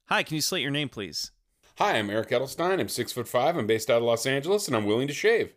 Hi, can you slate your name, please? Hi, I'm Eric Edelstein. I'm 6'5". I'm based out of Los Angeles, and I'm willing to shave.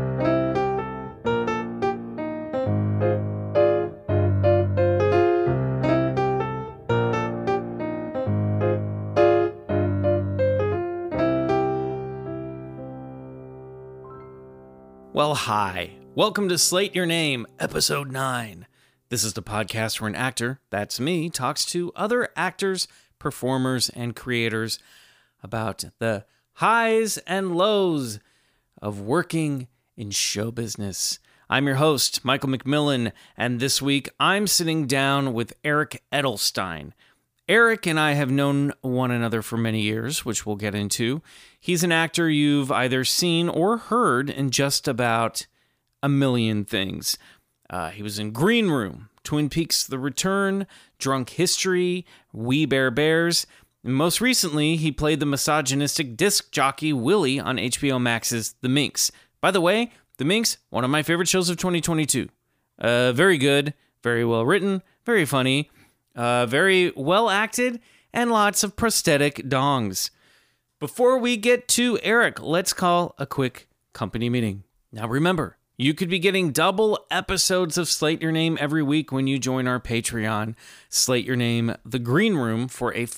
Well, hi. Welcome to Slate Your Name, Episode 9. This is the podcast where an actor, that's me, talks to other actors, performers, and creators about the highs and lows of working in show business. I'm your host, Michael McMillan, and this week I'm sitting down with Eric Edelstein. Eric and I have known one another for many years, which we'll get into. He's an actor you've either seen or heard in just about a million things. He was in Green Room, Twin Peaks: The Return, Drunk History, We Bare Bears. And most recently, he played the misogynistic disc jockey Willie on HBO Max's The Minx. By the way, The Minx, one of my favorite shows of 2022. Very good, very well written, very funny. Very well acted, and lots of prosthetic dongs. Before we get to Eric, let's call a quick company meeting. Now remember, you could be getting double episodes of Slate Your Name every week when you join our Patreon, Slate Your Name, The Green Room, for a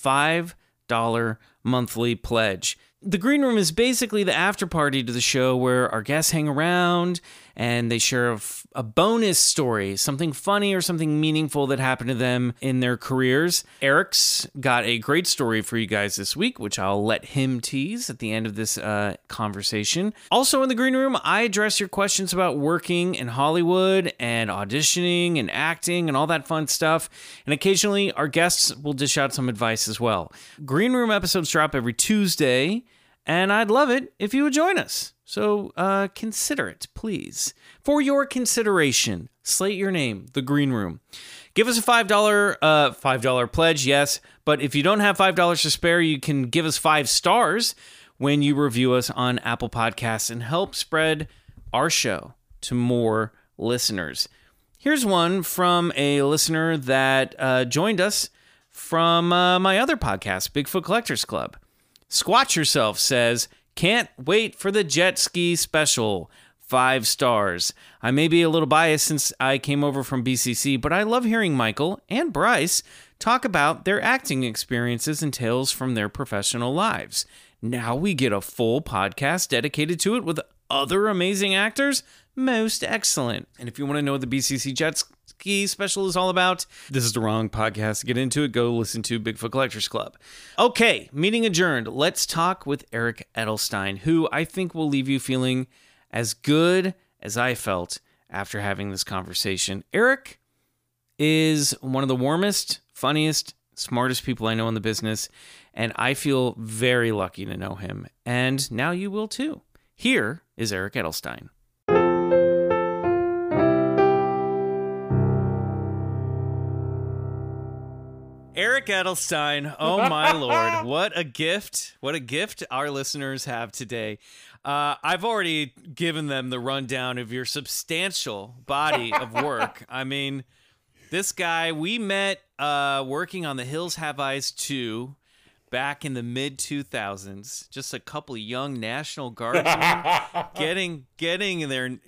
$5 monthly pledge. The Green Room is basically the after party to the show where our guests hang around and they share a bonus story, something funny or something meaningful that happened to them in their careers. Eric's got a great story for you guys this week, which I'll let him tease at the end of this conversation. Also in the Green Room, I address your questions about working in Hollywood and auditioning and acting and all that fun stuff. And occasionally our guests will dish out some advice as well. Green Room episodes drop every Tuesday, and I'd love it if you would join us. So consider it, please. For your consideration, slate your name, The Green Room. Give us a $5 pledge, yes. But if you don't have $5 to spare, you can give us 5 stars when you review us on Apple Podcasts and help spread our show to more listeners. Here's one from a listener that joined us from my other podcast, Bigfoot Collectors Club. Squatch Yourself says, can't wait for the jet ski special. 5 stars. I may be a little biased since I came over from BCC, but I love hearing Michael and Bryce talk about their acting experiences and tales from their professional lives. Now we get a full podcast dedicated to it with other amazing actors. Most excellent. And if you want to know what the BCC jet ski special is all about, this is the wrong podcast to get into it. Go listen to Bigfoot Collectors Club. Okay, meeting adjourned. Let's talk with Eric Edelstein, who I think will leave you feeling as good as I felt after having this conversation. Eric is one of the warmest, funniest, smartest people I know in the business, and I feel very lucky to know him. And now you will too. Here is Eric Edelstein. Eric Edelstein, oh my Lord, what a gift our listeners have today. I've already given them the rundown of your substantial body of work. I mean, this guy, we met working on The Hills Have Eyes 2 back in the mid-2000s, just a couple of young National Guardsmen getting in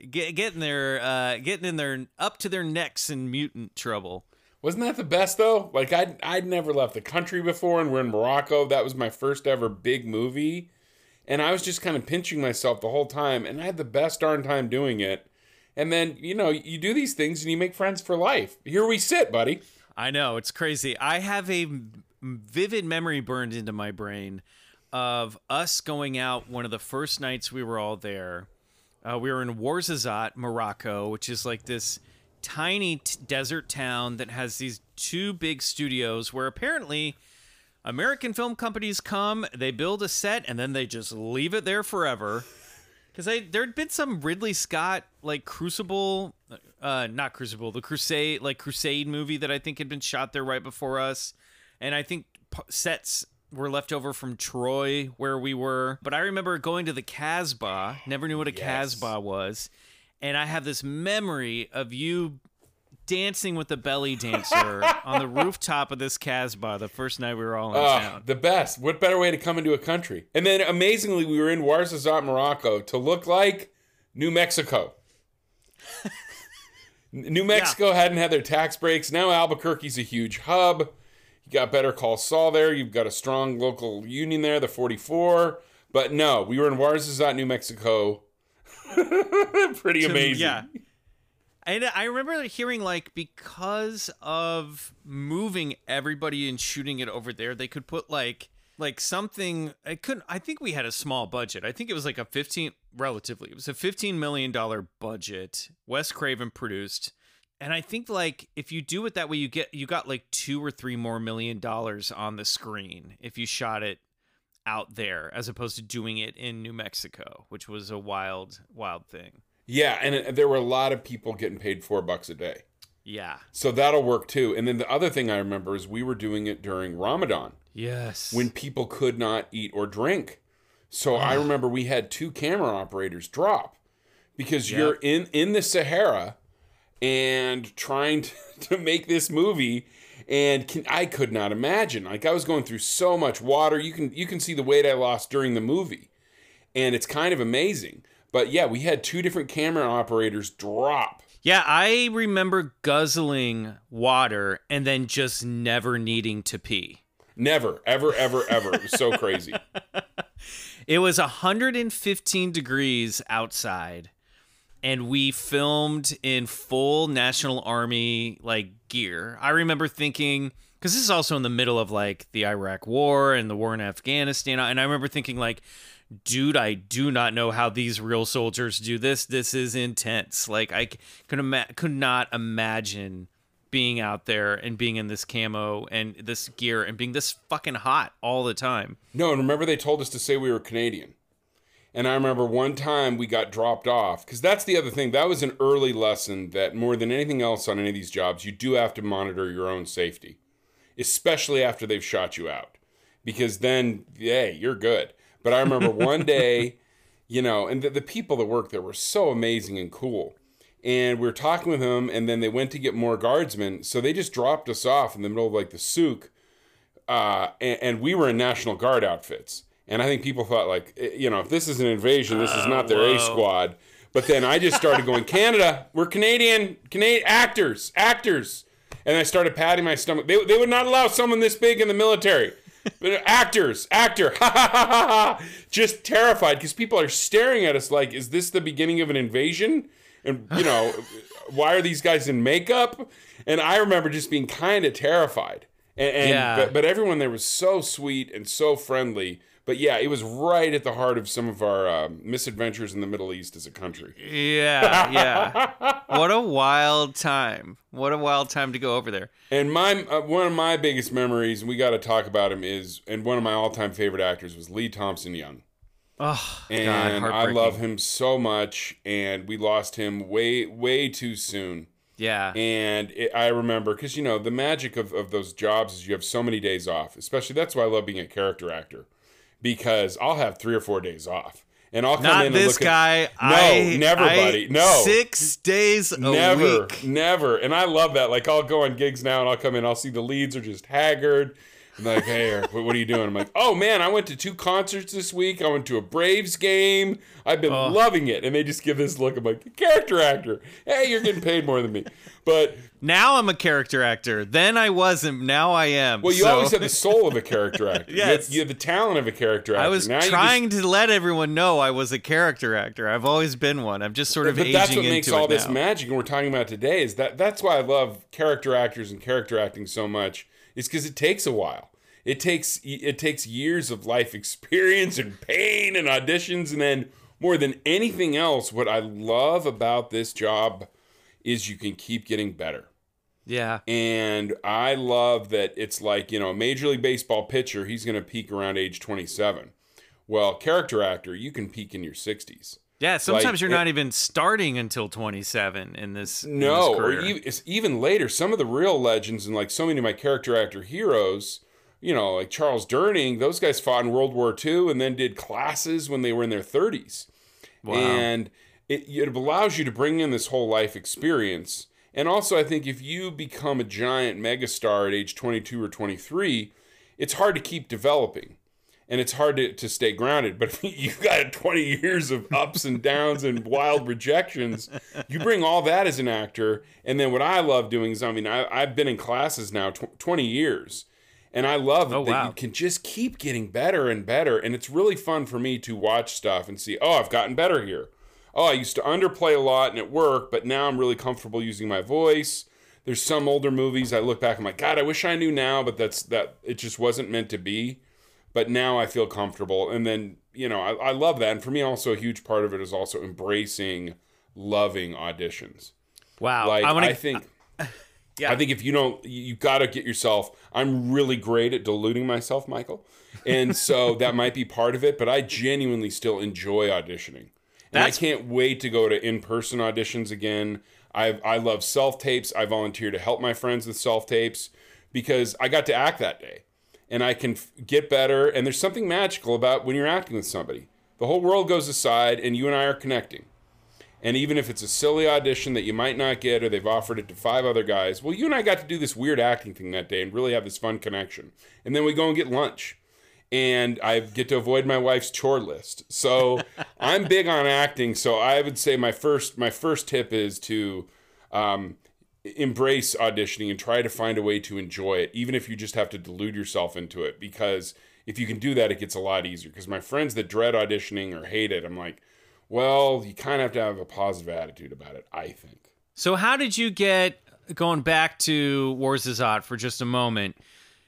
there up to their necks in mutant trouble. Wasn't that the best, though? Like, I'd never left the country before, and we're in Morocco. That was my first ever big movie. And I was just kind of pinching myself the whole time, and I had the best darn time doing it. And then, you know, you do these things, and you make friends for life. Here we sit, buddy. I know, it's crazy. I have a vivid memory burned into my brain of us going out one of the first nights we were all there. We were in Ouarzazate, Morocco, which is like this tiny desert town that has these 2 big studios where apparently American film companies come, they build a set, and then they just leave it there forever. Because there'd been some Ridley Scott, like Crucible, not Crucible, the Crusade movie that I think had been shot there right before us. And I think sets were left over from Troy where we were. But I remember going to the Casbah, never knew what a Casbah was. And I have this memory of you dancing with the belly dancer on the rooftop of this Casbah the first night we were all in town. The best. What better way to come into a country? And then amazingly, we were in Ouarzazate, Morocco to look like New Mexico. New Mexico hadn't had their tax breaks. Now Albuquerque's a huge hub. You got Better Call Saul there. You've got a strong local union there, the 44. But no, we were in Ouarzazate, New Mexico. Pretty amazing. Yeah. And I remember hearing, like, because of moving everybody and shooting it over there, they could put like something. I think we had a small budget. I think it was like it was a $15 million budget. Wes Craven produced. And I think, like, if you do it that way, you got like $2 or $3 more million on the screen if you shot it out there as opposed to doing it in New Mexico, which was a wild thing. Yeah, and there were a lot of people getting paid $4 a day. Yeah. So that'll work too. And then the other thing I remember is we were doing it during Ramadan. Yes. When people could not eat or drink. So I remember we had 2 camera operators drop because you're in the Sahara and trying to make this movie, and I could not imagine. Like, I was going through so much water. You can see the weight I lost during the movie, and it's kind of amazing. But yeah, we had 2 different camera operators drop. Yeah, I remember guzzling water and then just never needing to pee. Never, ever, ever, ever. It was so crazy. It was 115 degrees outside, and we filmed in full National Army like gear. I remember thinking, because this is also in the middle of like the Iraq War and the war in Afghanistan, and I remember thinking like, dude, I do not know how these real soldiers do this. This is intense. Like, I could not imagine being out there and being in this camo and this gear and being this fucking hot all the time. No, and remember they told us to say we were Canadian. And I remember one time we got dropped off, because that's the other thing. That was an early lesson that more than anything else on any of these jobs, you do have to monitor your own safety, especially after they've shot you out, because then, hey, you're good. But I remember one day, and the people that worked there were so amazing and cool. And we were talking with them, and then they went to get more guardsmen. So they just dropped us off in the middle of like the souk. And we were in National Guard outfits. And I think people thought like, if this is an invasion, this is not their A squad. But then I just started going, Canada, we're Canadian actors. And I started patting my stomach. They would not allow someone this big in the military. Actor, just terrified because people are staring at us like, is this the beginning of an invasion? And, why are these guys in makeup? And I remember just being kind of terrified. But everyone there was so sweet and so friendly. But yeah, it was right at the heart of some of our misadventures in the Middle East as a country. Yeah. What a wild time. What a wild time to go over there. And one of my biggest memories, and we got to talk about him, and one of my all-time favorite actors was Lee Thompson-Young. Oh, and God, I love him so much, and we lost him way, way too soon. Yeah. And I remember, because, the magic of those jobs is you have so many days off. Especially, that's why I love being a character actor. Because I'll have 3 or 4 days off. And I'll come Not in and this look guy. at... No, buddy. No. 6 days a week. Never. And I love that. Like, I'll go on gigs now, and I'll come in, I'll see the leads are just haggard. I'm like, hey, what are you doing? I'm like, oh, man, I went to 2 concerts this week. I went to a Braves game. I've been loving it. And they just give this look. I'm like, character actor. Hey, you're getting paid more than me. But now I'm a character actor. Then I wasn't. Now I am. Well, you always had the soul of a character actor. Yes. You have the talent of a character actor. I was trying to let everyone know I was a character actor. I've always been one. I'm just sort of aging into it now. But that's what makes all this magic, and we're talking about today, is that's why I love character actors and character acting so much. It's because it takes a while. It takes years of life experience and pain and auditions, and then more than anything else, what I love about this job is you can keep getting better. Yeah. And I love that it's like, a Major League Baseball pitcher, he's going to peak around age 27. Well, character actor, you can peak in your 60s. Yeah, sometimes you're not even starting until 27 in this No, career. Or even later. Some of the real legends and like so many of my character actor heroes, like Charles Durning, those guys fought in World War II and then did classes when they were in their 30s. Wow. And it allows you to bring in this whole life experience. And also, I think if you become a giant megastar at age 22 or 23, it's hard to keep developing. And it's hard to stay grounded. But if you've got 20 years of ups and downs and wild rejections, you bring all that as an actor. And then what I love doing is, I've been in classes now 20 years. And I love that you can just keep getting better and better. And it's really fun for me to watch stuff and see, oh, I've gotten better here. Oh, I used to underplay a lot and it worked, but now I'm really comfortable using my voice. There's some older movies I look back, I'm like, God, I wish I knew now, but it just wasn't meant to be. But now I feel comfortable. And then, I love that. And for me, also a huge part of it is also embracing, loving auditions. Wow. I think if you don't, you got to get yourself, I'm really great at deluding myself, Michael. And so that might be part of it, but I genuinely still enjoy auditioning. And I can't wait to go to in-person auditions again. I love self-tapes. I volunteer to help my friends with self-tapes because I got to act that day. And I can get better. And there's something magical about when you're acting with somebody. The whole world goes aside and you and I are connecting. And even if it's a silly audition that you might not get or they've offered it to 5 other guys, well, you and I got to do this weird acting thing that day and really have this fun connection. And then we go and get lunch. And I get to avoid my wife's chore list. So I'm big on acting. So I would say my first tip is to embrace auditioning and try to find a way to enjoy it, even if you just have to delude yourself into it. Because if you can do that, it gets a lot easier. Because my friends that dread auditioning or hate it, I'm like, well, you kind of have to have a positive attitude about it, I think. So how did you get, going back to Warzazat for just a moment,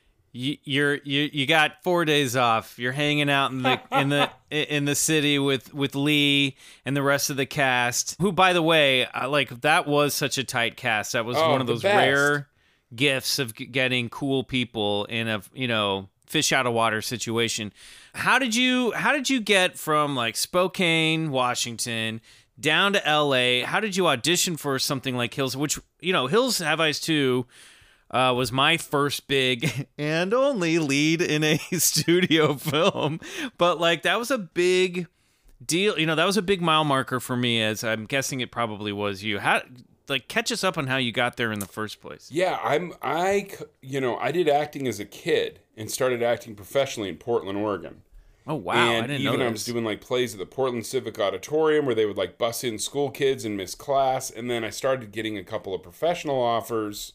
you got 4 days off. You're hanging out in the city with Lee and the rest of the cast. Who, by the way, that was such a tight cast. That was one of those rare gifts of getting cool people in a fish out of water situation. How did you get from Spokane, Washington, down to LA? How did you audition for something like Hills? Which Hills Have Eyes 2. Was my first big and only lead in a studio film. But that was a big deal. That was a big mile marker for me, as I'm guessing it probably was you. How, catch us up on how you got there in the first place. Yeah, I did acting as a kid and started acting professionally in Portland, Oregon. Oh, wow. And I didn't know I was doing plays at the Portland Civic Auditorium where they would bus in school kids and miss class. And then I started getting a couple of professional offers.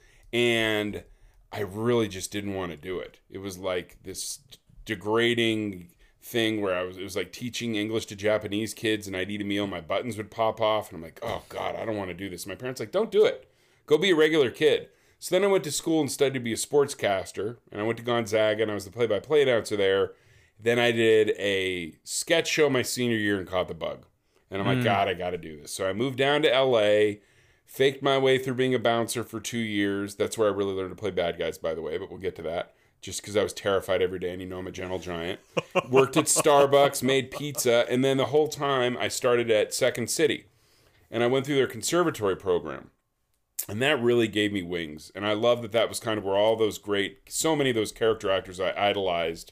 And I really just didn't want to do it. It was this degrading thing where it was like teaching English to Japanese kids, and I'd eat a meal, my buttons would pop off, and I'm like, oh God, I don't want to do this. My parents don't do it. Go be a regular kid. So then I went to school and studied to be a sportscaster, and I went to Gonzaga, and I was the play-by-play announcer there. Then I did a sketch show my senior year and caught the bug. And I'm like, God, I got to do this. So I moved down to LA. Faked my way through being a bouncer for 2 years. That's where I really learned to play bad guys, by the way, but we'll get to that. Just because I was terrified every day, and I'm a gentle giant. Worked at Starbucks, made pizza, and then the whole time I started at Second City. And I went through their conservatory program. And that really gave me wings. And I love that was kind of where so many of those character actors I idolized,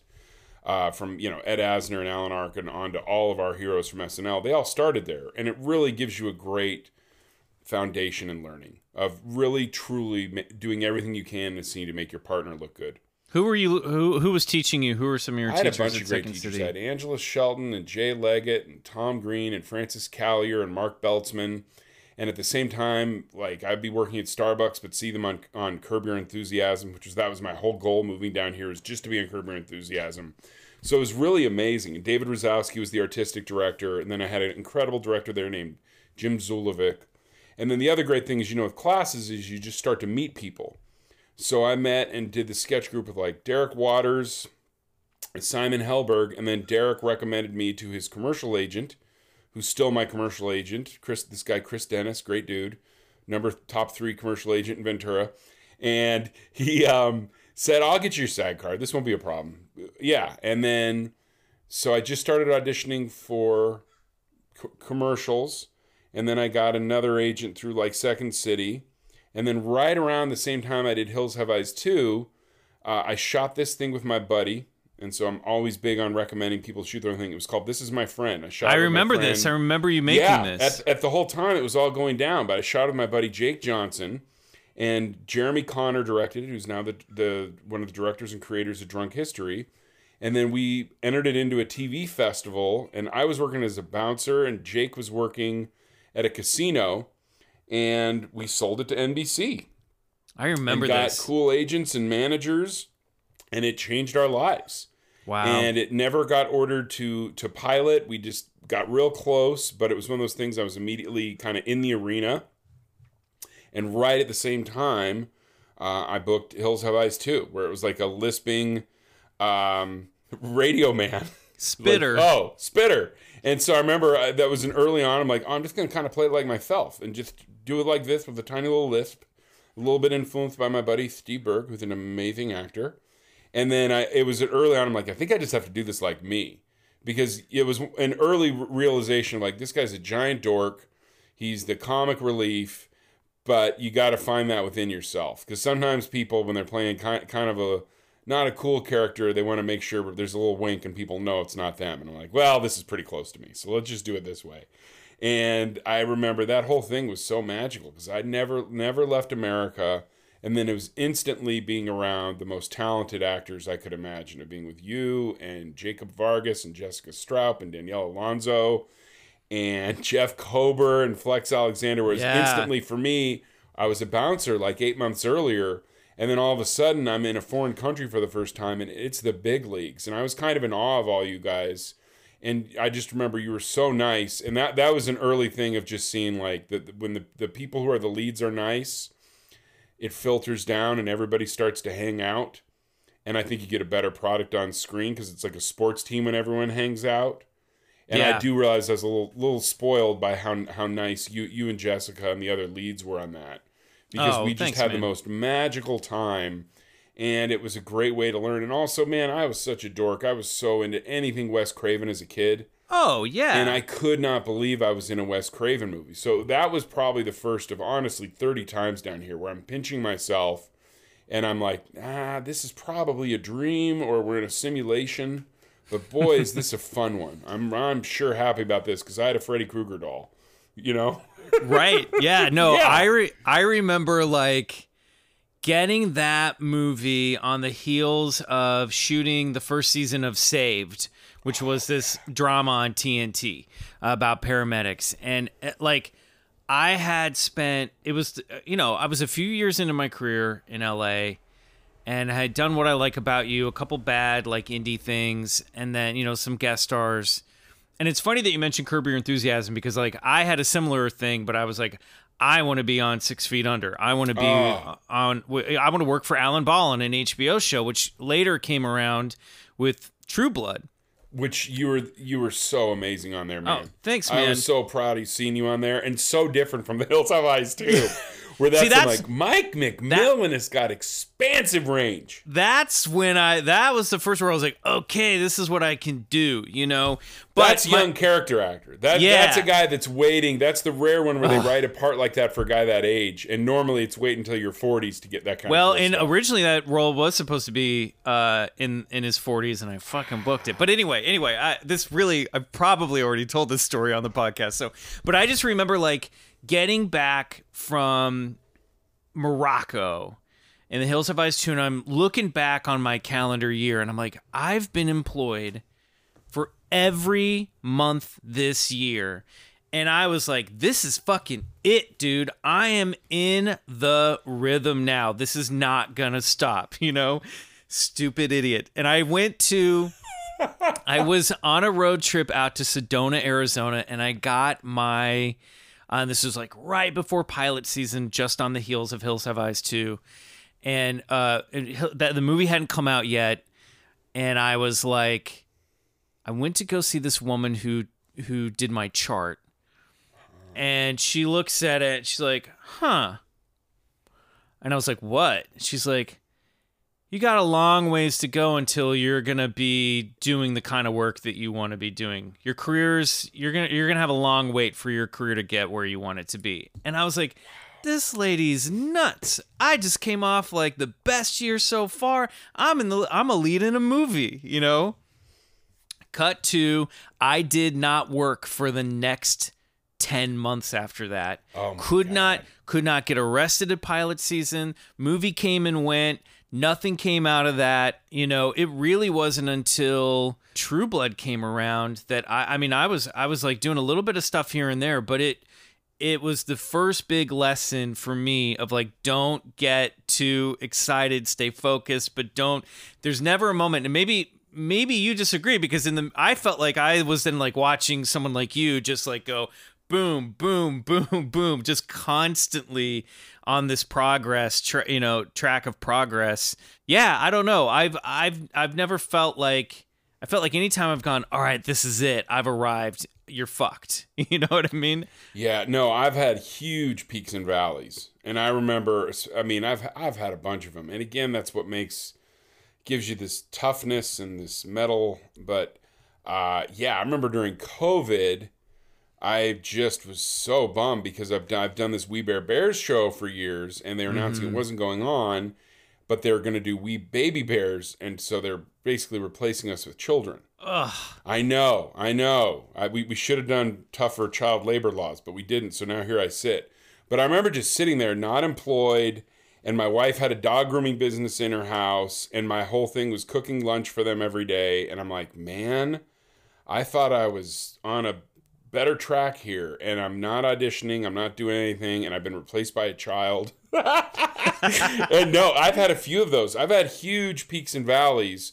from Ed Asner and Alan Arkin on to all of our heroes from SNL, they all started there. And it really gives you a great foundation in learning of really truly doing everything you can in a scene to make your partner look good. Who was teaching you? Who were some of your teachers? I had a bunch of great teachers. I had Angela Shelton and Jay Leggett and Tom Green and Francis Callier and Mark Beltzman. And at the same time, I'd be working at Starbucks, but see them on Curb Your Enthusiasm, that was my whole goal moving down here, was just to be on Curb Your Enthusiasm. So it was really amazing. And David Rosowski was the artistic director. And then I had an incredible director there named Jim Zulovic. And then the other great thing is, with classes is you just start to meet people. So I met and did the sketch group with Derek Waters, Simon Helberg, and then Derek recommended me to his commercial agent, who's still my commercial agent, Chris Dennis, great dude, top 3 commercial agent in Ventura. And he said, I'll get you your SAG card. This won't be a problem. Yeah. And then, so I just started auditioning for commercials. And then I got another agent through Second City. And then right around the same time I did Hills Have Eyes 2, I shot this thing with my buddy, And so I'm always big on recommending people shoot their own thing. It was called This Is My Friend. I shot. I with my remember friend. this. I remember you making this. At the whole time it was all going down, but I shot with my buddy Jake Johnson, and Jeremy Connor directed it, who's now the one of the directors and creators of Drunk History. And then we entered it into a TV festival, and I was working as a bouncer, and Jake was working at a casino, and we sold it to NBC. I remember and got this. cool agents and managers, and it changed our lives. Wow. And it never got ordered to pilot. We just got real close, but it was one of those things I was immediately kind of in the arena. And right at the same time, I booked Hills Have Eyes 2, where it was like a lisping radio man. Spitter. Like, Spitter. And so I remember that was an early on. I'm like, I'm just going to kind of play it like myself and just do it like this with a tiny little lisp. A little bit influenced by my buddy Steve Berg, who's an amazing actor. And then it was early on, I'm like, I think I just have to do this like me. Because it was an early realization of like, this guy's a giant dork. He's the comic relief. But you got to find that within yourself. Because sometimes people, when they're playing kind of not a cool character, they want to make sure there's a little wink and people know it's not them. And I'm like, well, this is pretty close to me. So let's just do it this way. And I remember that whole thing was so magical because I'd never left America. And then it was instantly being around the most talented actors I could imagine, of being with you and Jacob Vargas and Jessica Stroup and Danielle Alonso and Jeff Kober and Flex Alexander. Whereas instantly for me, I was a bouncer like 8 months earlier. And then all of a sudden I'm in a foreign country for the first time and it's the big leagues. And I was kind of in awe of all you guys. And I just remember you were so nice. And that was an early thing of just seeing like when the people who are the leads are nice, it filters down and everybody starts to hang out. And I think you get a better product on screen because it's like a sports team when everyone hangs out. And I do realize I was a little spoiled by how nice you and Jessica and the other leads were on that. Because we just had the most magical time. And it was a great way to learn. And also, man, I was such a dork. I was so into anything Wes Craven as a kid. Oh, yeah. And I could not believe I was in a Wes Craven movie. So that was probably the first of, honestly, 30 times down here where I'm pinching myself. And I'm like, this is probably a dream or we're in a simulation. But boy, is this a fun one. I'm sure happy about this because I had a Freddy Krueger doll, you know? Right. Yeah. No, Yeah. I remember like getting that movie on the heels of shooting the first season of Saved, which was this drama on TNT about paramedics. And like I had spent, it was, I was a few years into my career in LA and I had done What I Like About You, a couple bad like indie things, and then, some guest stars. And it's funny that you mentioned Curb Your Enthusiasm because like I had a similar thing, but I was like, I want to be on 6 Feet Under. I want to be I want to work for Alan Ball on an HBO show, which later came around with True Blood. Which you were so amazing on there, man. Oh, thanks, man. I was so proud of seeing you on there, and so different from the Hills Have Eyes too. Where See, like Mike McMillan has got expansive range. That's when that was the first where I was like, okay, this is what I can do, But that's young character actor. That's a guy that's waiting. That's the rare one where they write a part like that for a guy that age. And normally it's wait until your 40s to get that kind of Well, cool and stuff. originally that role was supposed to be in his 40s, and I fucking booked it. But anyway, I've probably already told this story on the podcast. But I just remember like getting back from Morocco in the Hills Have Eyes 2, and I'm looking back on my calendar year, and I'm like, I've been employed for every month this year. And I was like, this is fucking it, dude. I am in the rhythm now. This is not gonna stop, Stupid idiot. And I was on a road trip out to Sedona, Arizona, and I got my, this was like right before pilot season, just on the heels of Hills Have Eyes 2. And the movie hadn't come out yet. And I was like, I went to go see this woman who did my chart. And she looks at it, she's like, huh. And I was like, what? She's like, you got a long ways to go until you're going to be doing the kind of work that you want to be doing. Your career's, you're going to have a long wait for your career to get where you want it to be. And I was like, this lady's nuts. I just came off like the best year so far. I'm a lead in a movie, you know? Cut to, I did not work for the next 10 months after that. Oh my could God. not get arrested at pilot season. Movie came and went. Nothing came out of that. You know, it really wasn't until True Blood came around that I was like doing a little bit of stuff here and there, but it was the first big lesson for me of like, don't get too excited, stay focused, but there's never a moment. And maybe you disagree, because I felt like I was then like watching someone like you just like go boom, boom, boom, boom, just constantly on this progress, track of progress. Yeah, I don't know. I've never felt like, I felt like anytime I've gone, all right, this is it, I've arrived, you're fucked. You know what I mean? Yeah, no, I've had huge peaks and valleys. And I remember, I mean, I've had a bunch of them. And again, that's what gives you this toughness and this metal. But yeah, I remember during COVID, I just was so bummed because I've done this We Bare Bears show for years, and they were announcing it wasn't going on, but they were going to do We Baby Bears, and so they're basically replacing us with children. Ugh. I know. We should have done tougher child labor laws, but we didn't, so now here I sit. But I remember just sitting there, not employed, and my wife had a dog grooming business in her house, and my whole thing was cooking lunch for them every day, and I'm like, man, I thought I was on a better track here, and I'm not auditioning, I'm not doing anything, and I've been replaced by a child. And no, I've had a few of those. I've had huge peaks and valleys,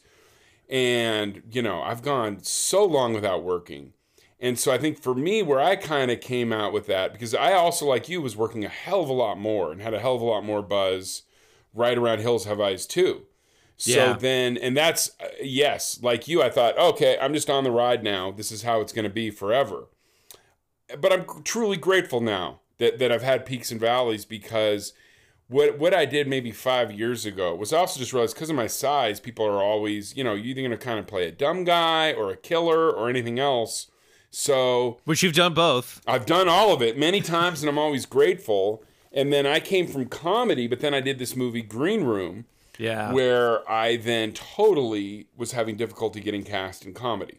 and I've gone so long without working. And so I think for me, where I kind of came out with that, because I also, like you, was working a hell of a lot more and had a hell of a lot more buzz right around Hills Have Eyes too. So then, and that's, yes, like you, I thought, okay, I'm just on the ride now. This is how it's going to be forever. But I'm truly grateful now that I've had peaks and valleys, because what I did maybe 5 years ago was also just realize, because of my size, people are always, you're either going to kind of play a dumb guy or a killer or anything else. So, which you've done both. I've done all of it many times, and I'm always grateful. And then I came from comedy, but then I did this movie Green Room, where I then totally was having difficulty getting cast in comedy.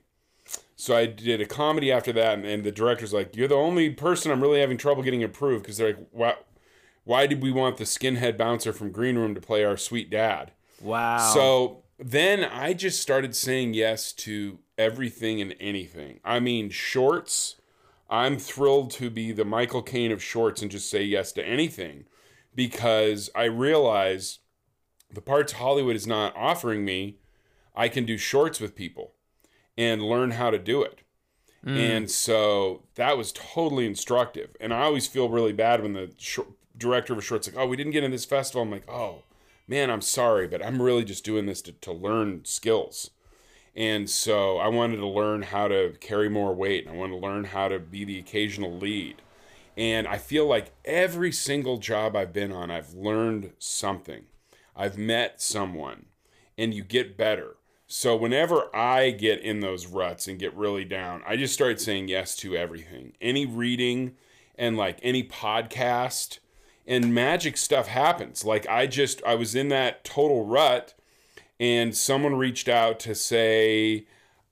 So I did a comedy after that, and the director's like, you're the only person I'm really having trouble getting approved, because they're like, why did we want the skinhead bouncer from Green Room to play our sweet dad? Wow. So then I just started saying yes to everything and anything. I mean, shorts. I'm thrilled to be the Michael Caine of shorts and just say yes to anything, because I realize the parts Hollywood is not offering me, I can do shorts with people and learn how to do it. And so that was totally instructive. And I always feel really bad when the director of a short's like, oh, we didn't get in this festival. I'm like, oh, man, I'm sorry, but I'm really just doing this to learn skills. And so I wanted to learn how to carry more weight. I wanted to learn how to be the occasional lead. And I feel like every single job I've been on, I've learned something. I've met someone, and you get better. So whenever I get in those ruts and get really down, I just start saying yes to everything. Any reading and like any podcast, and magic stuff happens. Like I was in that total rut, and someone reached out to say,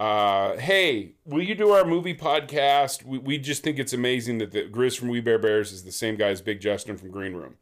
hey, will you do our movie podcast? We just think it's amazing that the Grizz from We Bare Bears is the same guy as Big Justin from Green Room.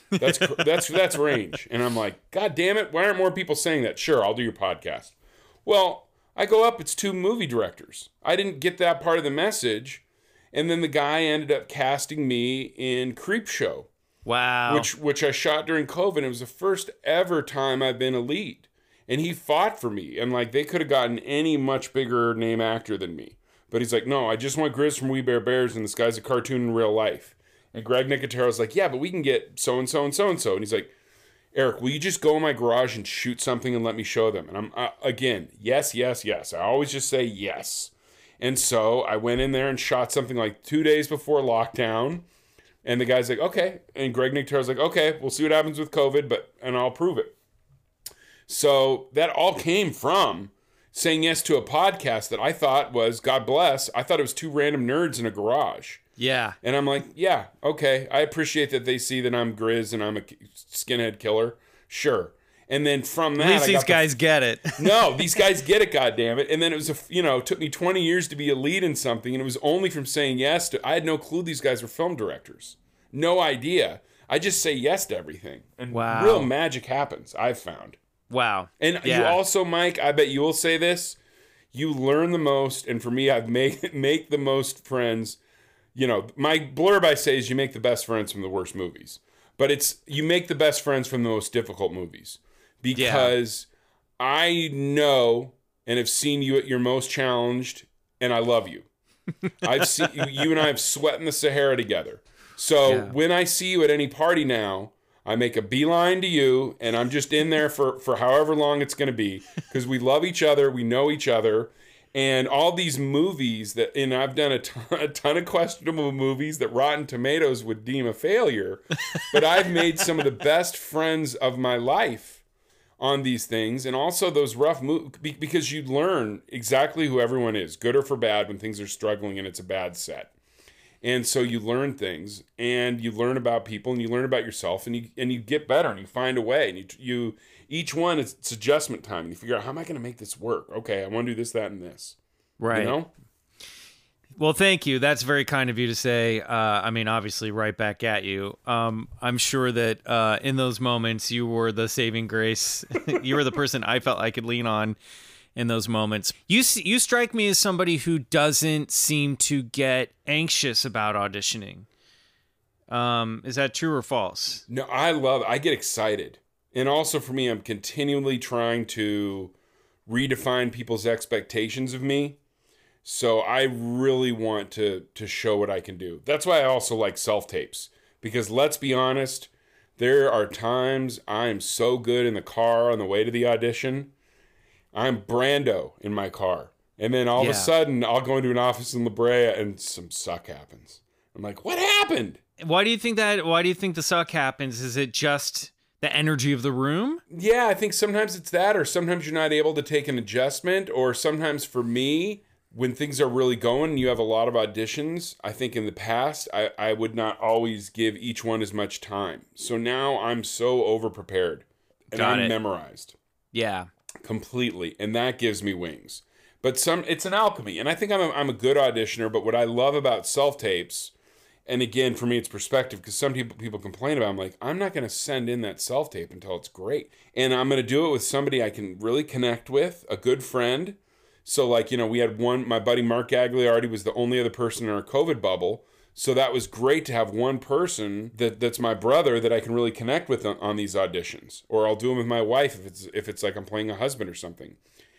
That's range. And I'm like, God damn it, why aren't more people saying that? Sure, I'll do your podcast. Well, I go up, it's 2 movie directors. I didn't get that part of the message. And then the guy ended up casting me in Creepshow. Wow. Which I shot during COVID. It was the first ever time I've been a lead. And he fought for me. And like, they could have gotten any much bigger name actor than me. But he's like, no, I just want Grizz from We Bare Bears, and this guy's a cartoon in real life. And Greg Nicotero's like, yeah, but we can get so-and-so and so-and-so. And he's like, Eric, will you just go in my garage and shoot something and let me show them? And I'm, again, yes. I always just say yes. And so I went in there and shot something like 2 days before lockdown. And the guy's like, okay. And Greg Nicotero's like, okay, we'll see what happens with COVID, and I'll prove it. So that all came from saying yes to a podcast that I thought was, God bless, I thought it was two random nerds in a garage. Yeah. And I'm like, yeah, okay. I appreciate that they see that I'm Grizz and I'm a skinhead killer. Sure. And then from that, at least these guys get it. No, these guys get it, goddammit. And then it was, it took me 20 years to be a lead in something. And it was only from saying yes to, I had no clue these guys were film directors. No idea. I just say yes to everything. And wow. Real magic happens, I've found. Wow. And yeah. you also, Mike, I bet you will say this, you learn the most. And for me, I've make the most friends. My blurb I say is you make the best friends from the worst movies. But it's you make the best friends from the most difficult movies. Because I know and have seen you at your most challenged, and I love you. I've seen you and I have sweat in the Sahara together. So when I see you at any party now, I make a beeline to you, and I'm just in there for however long it's going to be, because we love each other, we know each other. And all these movies and I've done a ton of questionable movies that Rotten Tomatoes would deem a failure, but I've made some of the best friends of my life on these things. And also those rough movies, because you learn exactly who everyone is, good or for bad, when things are struggling and it's a bad set. And so you learn things, and you learn about people, and you learn about yourself, and you get better, and you find a way, and you each one it's adjustment time, and you figure out, how am I going to make this work? Okay, I want to do this, that, and this. Right. Well, thank you. That's very kind of you to say. Obviously, right back at you. I'm sure that in those moments, you were the saving grace. You were the person I felt I could lean on in those moments. You strike me as somebody who doesn't seem to get anxious about auditioning. Is that true or false? No, I get excited. And also for me, I'm continually trying to redefine people's expectations of me. So I really want to show what I can do. That's why I also like self-tapes. Because let's be honest, there are times I am so good in the car on the way to the audition. I'm Brando in my car. And then all of a sudden, I'll go into an office in La Brea and some suck happens. I'm like, what happened? Why do you think the suck happens? Is it just the energy of the room? Yeah, I think sometimes it's that, or sometimes you're not able to take an adjustment, or sometimes for me, when things are really going and you have a lot of auditions, I think in the past, I would not always give each one as much time. So now I'm so over-prepared, and I'm memorized. Yeah. Completely, and that gives me wings. But it's an alchemy, and I think I'm a good auditioner, but what I love about self-tapes, and again, for me, it's perspective, because some people complain about it. I'm like, I'm not going to send in that self-tape until it's great. And I'm going to do it with somebody I can really connect with, a good friend. So, we had my buddy Mark Gagliardi was the only other person in our COVID bubble. So that was great to have one person that's my brother that I can really connect with on these auditions. Or I'll do them with my wife if it's like I'm playing a husband or something.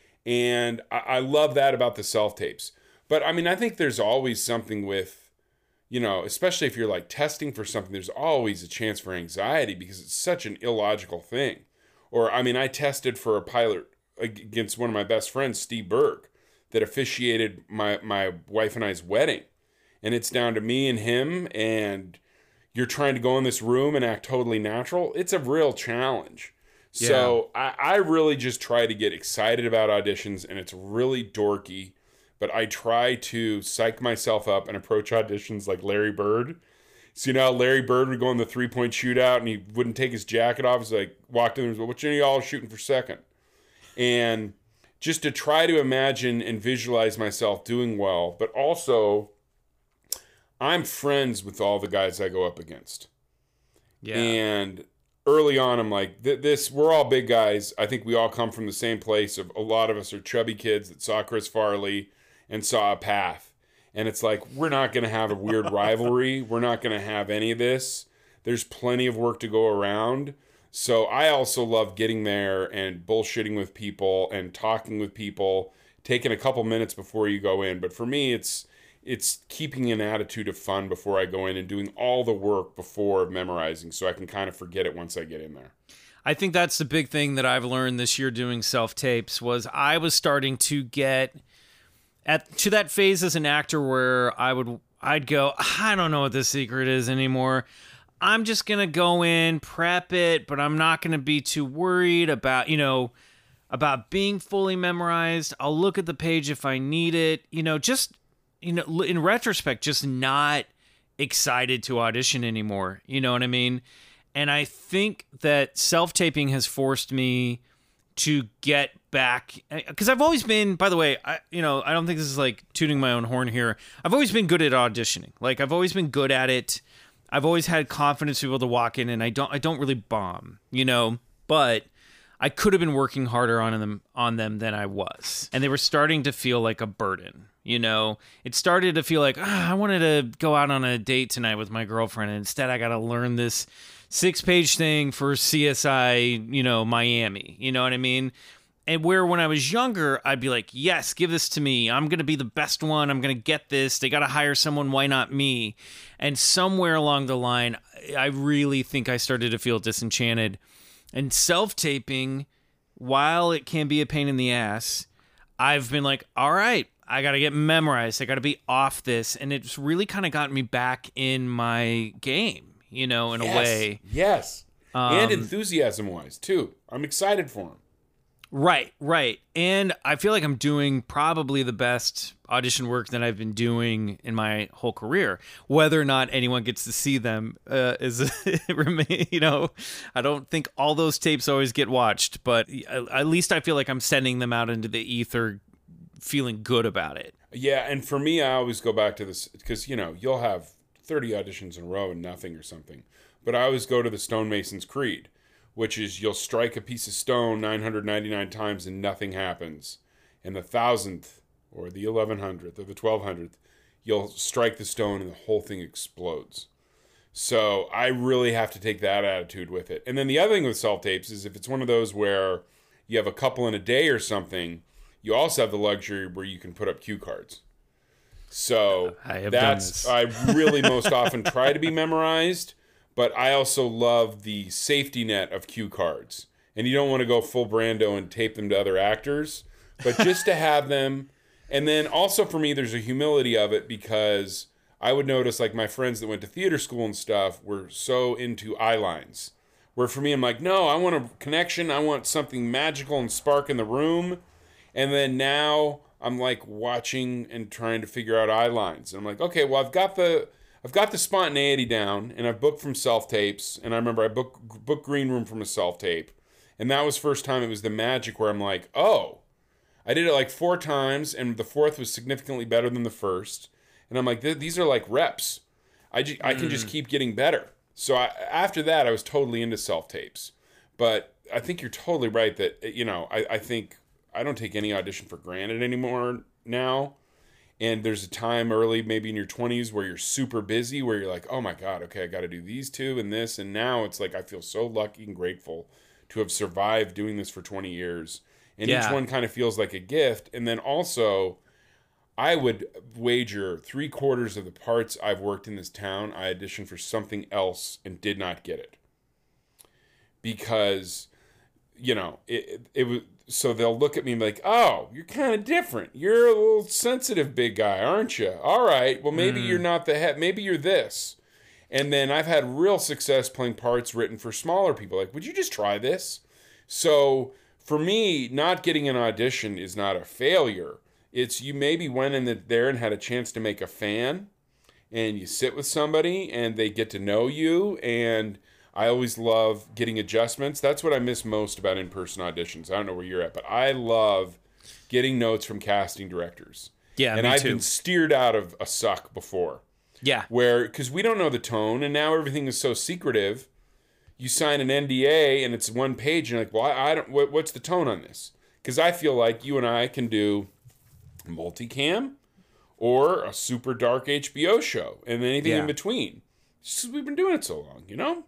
And I love that about the self-tapes. But, I think there's always something with, especially if you're like testing for something, there's always a chance for anxiety because it's such an illogical thing. Or, I tested for a pilot against one of my best friends, Steve Berg, that officiated my wife and I's wedding. And it's down to me and him, and you're trying to go in this room and act totally natural. It's a real challenge. Yeah. So I really just try to get excited about auditions, and it's really dorky, but I try to psych myself up and approach auditions like Larry Bird. So, Larry Bird would go in the 3-point shootout, and he wouldn't take his jacket off. He's like, walked in and was like, "Which one of y'all shooting for second?" And just to try to imagine and visualize myself doing well, but also I'm friends with all the guys I go up against. Yeah. And early on, I'm like, we're all big guys. I think we all come from the same place. A lot of us are chubby kids that saw Chris Farley and saw a path. And it's like, we're not going to have a weird rivalry. We're not going to have any of this. There's plenty of work to go around. So I also love getting there and bullshitting with people and talking with people, taking a couple minutes before you go in. But for me, it's keeping an attitude of fun before I go in and doing all the work before memorizing so I can kind of forget it once I get in there. I think that's the big thing that I've learned this year doing self-tapes was I was starting to get to that phase as an actor where I'd go, I don't know what the secret is anymore. I'm just going to go in, prep it, but I'm not going to be too worried about, about being fully memorized. I'll look at the page if I need it. In retrospect, just not excited to audition anymore. You know what I mean? And I think that self-taping has forced me to get back, because I've always been, by the way, I don't think this is like tooting my own horn here. I've always been good at auditioning. Like, I've always been good at it. I've always had confidence to be able to walk in, and I don't really bomb, but I could have been working harder on them than I was. And they were starting to feel like a burden. It started to feel like, I wanted to go out on a date tonight with my girlfriend, and instead I got to learn this 6-page thing for CSI, Miami. You know what I mean? And where when I was younger, I'd be like, yes, give this to me. I'm going to be the best one. I'm going to get this. They got to hire someone. Why not me? And somewhere along the line, I really think I started to feel disenchanted. And self-taping, while it can be a pain in the ass, I've been like, all right, I got to get memorized. I got to be off this. And it's really kind of gotten me back in my game, in a way. Yes. And enthusiasm-wise, too. I'm excited for him. Right. And I feel like I'm doing probably the best audition work that I've been doing in my whole career. Whether or not anyone gets to see them is, I don't think all those tapes always get watched, but at least I feel like I'm sending them out into the ether feeling good about it. Yeah, and for me, I always go back to this, because, you'll have 30 auditions in a row and nothing or something. But I always go to the stonemason's creed, which is you'll strike a piece of stone 999 times and nothing happens. And the 1,000th or the 1,100th or the 1,200th, you'll strike the stone and the whole thing explodes. So I really have to take that attitude with it. And then the other thing with self-tapes is if it's one of those where you have a couple in a day or something, you also have the luxury where you can put up cue cards. So I really most often try to be memorized, but I also love the safety net of cue cards. And you don't want to go full Brando and tape them to other actors, but just to have them. And then also for me, there's a humility of it, because I would notice like my friends that went to theater school and stuff were so into eye lines. Where for me, I'm like, no, I want a connection. I want something magical and spark in the room. And then now I'm like watching and trying to figure out eye lines. And I'm like, okay, well, I've got the spontaneity down, and I've booked from self-tapes. And I remember I booked Green Room from a self-tape. And that was first time it was the magic where I'm like, oh, I did it like 4 times, and the 4th was significantly better than the first. And I'm like, these are like reps. I can just keep getting better. So after that, I was totally into self-tapes. But I think you're totally right that, I think I don't take any audition for granted anymore now. And there's a time early, maybe in your 20s, where you're super busy, where you're like, oh my God, okay, I got to do these 2 and this. And now it's like I feel so lucky and grateful to have survived doing this for 20 years. And each one kind of feels like a gift. And then also, I would wager 3/4 of the parts I've worked in this town, I auditioned for something else and did not get it. Because, it was, so they'll look at me and be like, oh, you're kind of different. You're a little sensitive big guy, aren't you? All right, well, maybe you're not the head. Maybe you're this. And then I've had real success playing parts written for smaller people. Like, would you just try this? So for me, not getting an audition is not a failure. It's you maybe went in there and had a chance to make a fan, and you sit with somebody and they get to know you. And I always love getting adjustments. That's what I miss most about in-person auditions. I don't know where you're at, but I love getting notes from casting directors. Yeah, and me I've too. been steered out of a suck before. Yeah. Because we don't know the tone, and now everything is so secretive. You sign an NDA, and it's 1 page, and you're like, well, I don't. What's the tone on this? Because I feel like you and I can do multicam or a super dark HBO show, and anything in between. It's just we've been doing it so long,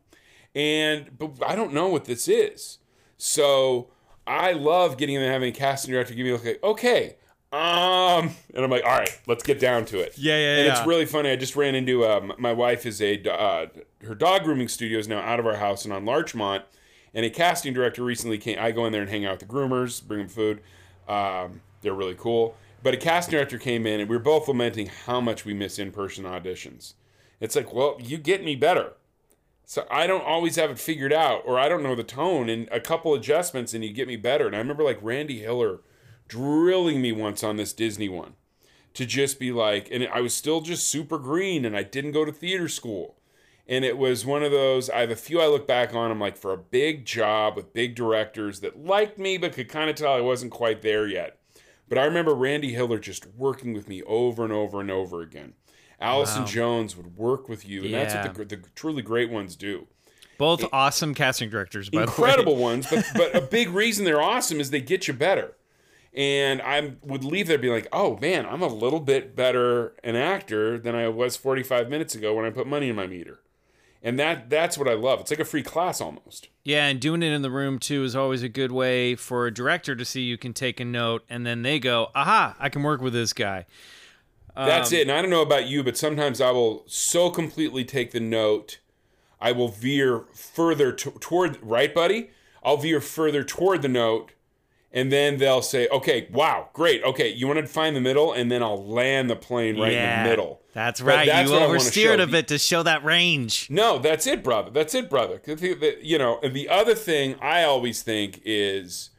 but I don't know what this is. So I love getting in there, having a casting director give me like, okay. And I'm like, all right, let's get down to it. Yeah. And it's really funny. I just ran into my wife is her dog grooming studio is now out of our house and on Larchmont, and a casting director recently came. I go in there and hang out with the groomers, bring them food. They're really cool. But a casting director came in, and we were both lamenting how much we miss in-person auditions. It's like, well, you get me better. So I don't always have it figured out, or I don't know the tone, and a couple adjustments and you get me better. And I remember like Randy Hiller drilling me once on this Disney one to just be like, and I was still just super green and I didn't go to theater school. And it was one of those, I have a few I look back on, I'm like, for a big job with big directors that liked me but could kind of tell I wasn't quite there yet. But I remember Randy Hiller just working with me over and over and over again. Allison Jones would work with you, and that's what the truly great ones do. Both awesome casting directors, by the way. Incredible ones, but a big reason they're awesome is they get you better. And I would leave there being like, oh man, I'm a little bit better an actor than I was 45 minutes ago when I put money in my meter. And that's what I love. It's like a free class almost. Yeah, and doing it in the room, too, is always a good way for a director to see you can take a note, and then they go, aha, I can work with this guy. That's it. And I don't know about you, but sometimes I will so completely take the note, I will veer further toward, right, buddy? I'll veer further toward the note, and then they'll say, okay, wow, great. Okay, you want to find the middle? And then I'll land the plane right in the middle. That's right. You oversteered a bit to show that range. No, that's it, brother. That's it, brother. You know, and the other thing I always think is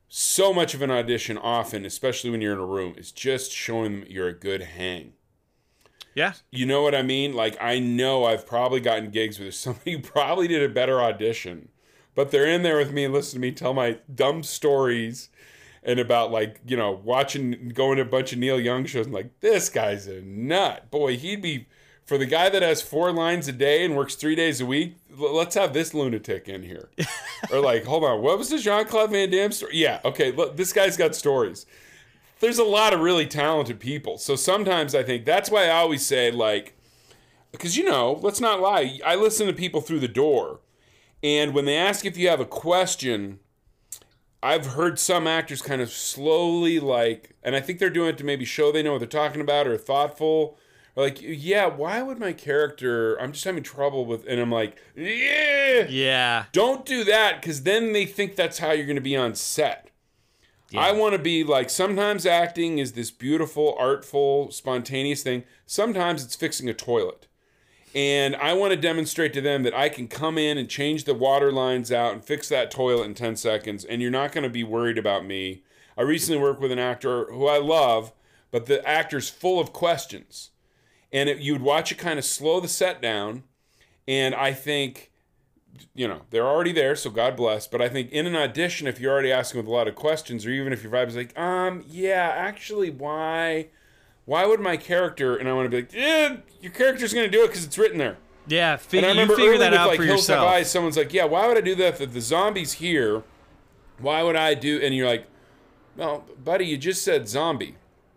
so much of an audition often, especially when you're in a room, is just showing them you're a good hang. Yeah. You know what I mean? Like, I know I've probably gotten gigs where somebody who probably did a better audition, but they're in there with me and listen to me tell my dumb stories and about, like, you know, going to a bunch of Neil Young shows and like, this guy's a nut. Boy, he'd be, for the guy that has 4 lines a day and works 3 days a week, let's have this lunatic in here. Or like, hold on, what was the Jean-Claude Van Damme story? Yeah, okay, look, this guy's got stories. There's a lot of really talented people. So sometimes I think that's why I always say, like, because, you know, let's not lie, I listen to people through the door. And when they ask if you have a question, I've heard some actors kind of slowly, like, and I think they're doing it to maybe show they know what they're talking about or thoughtful. Or like, yeah, why would my character, I'm just having trouble with, and I'm like, yeah. Don't do that, because then they think that's how you're going to be on set. Yeah. I want to be like, sometimes acting is this beautiful, artful, spontaneous thing. Sometimes it's fixing a toilet. And I want to demonstrate to them that I can come in and change the water lines out and fix that toilet in 10 seconds, and you're not going to be worried about me. I recently worked with an actor who I love, but the actor's full of questions. And you'd watch it kind of slow the set down, and I think, you know, they're already there, so God bless, but I think in an audition, if you're already asking with a lot of questions, or even if your vibe is like, yeah, actually, why would my character, and I want to be like, your character's going to do it because it's written there. Yeah, you figure that out for yourself. Hills Have Eyes, someone's like, yeah, why would I do that if the zombie's here? Why would I do, and you're like, well, buddy, you just said zombie.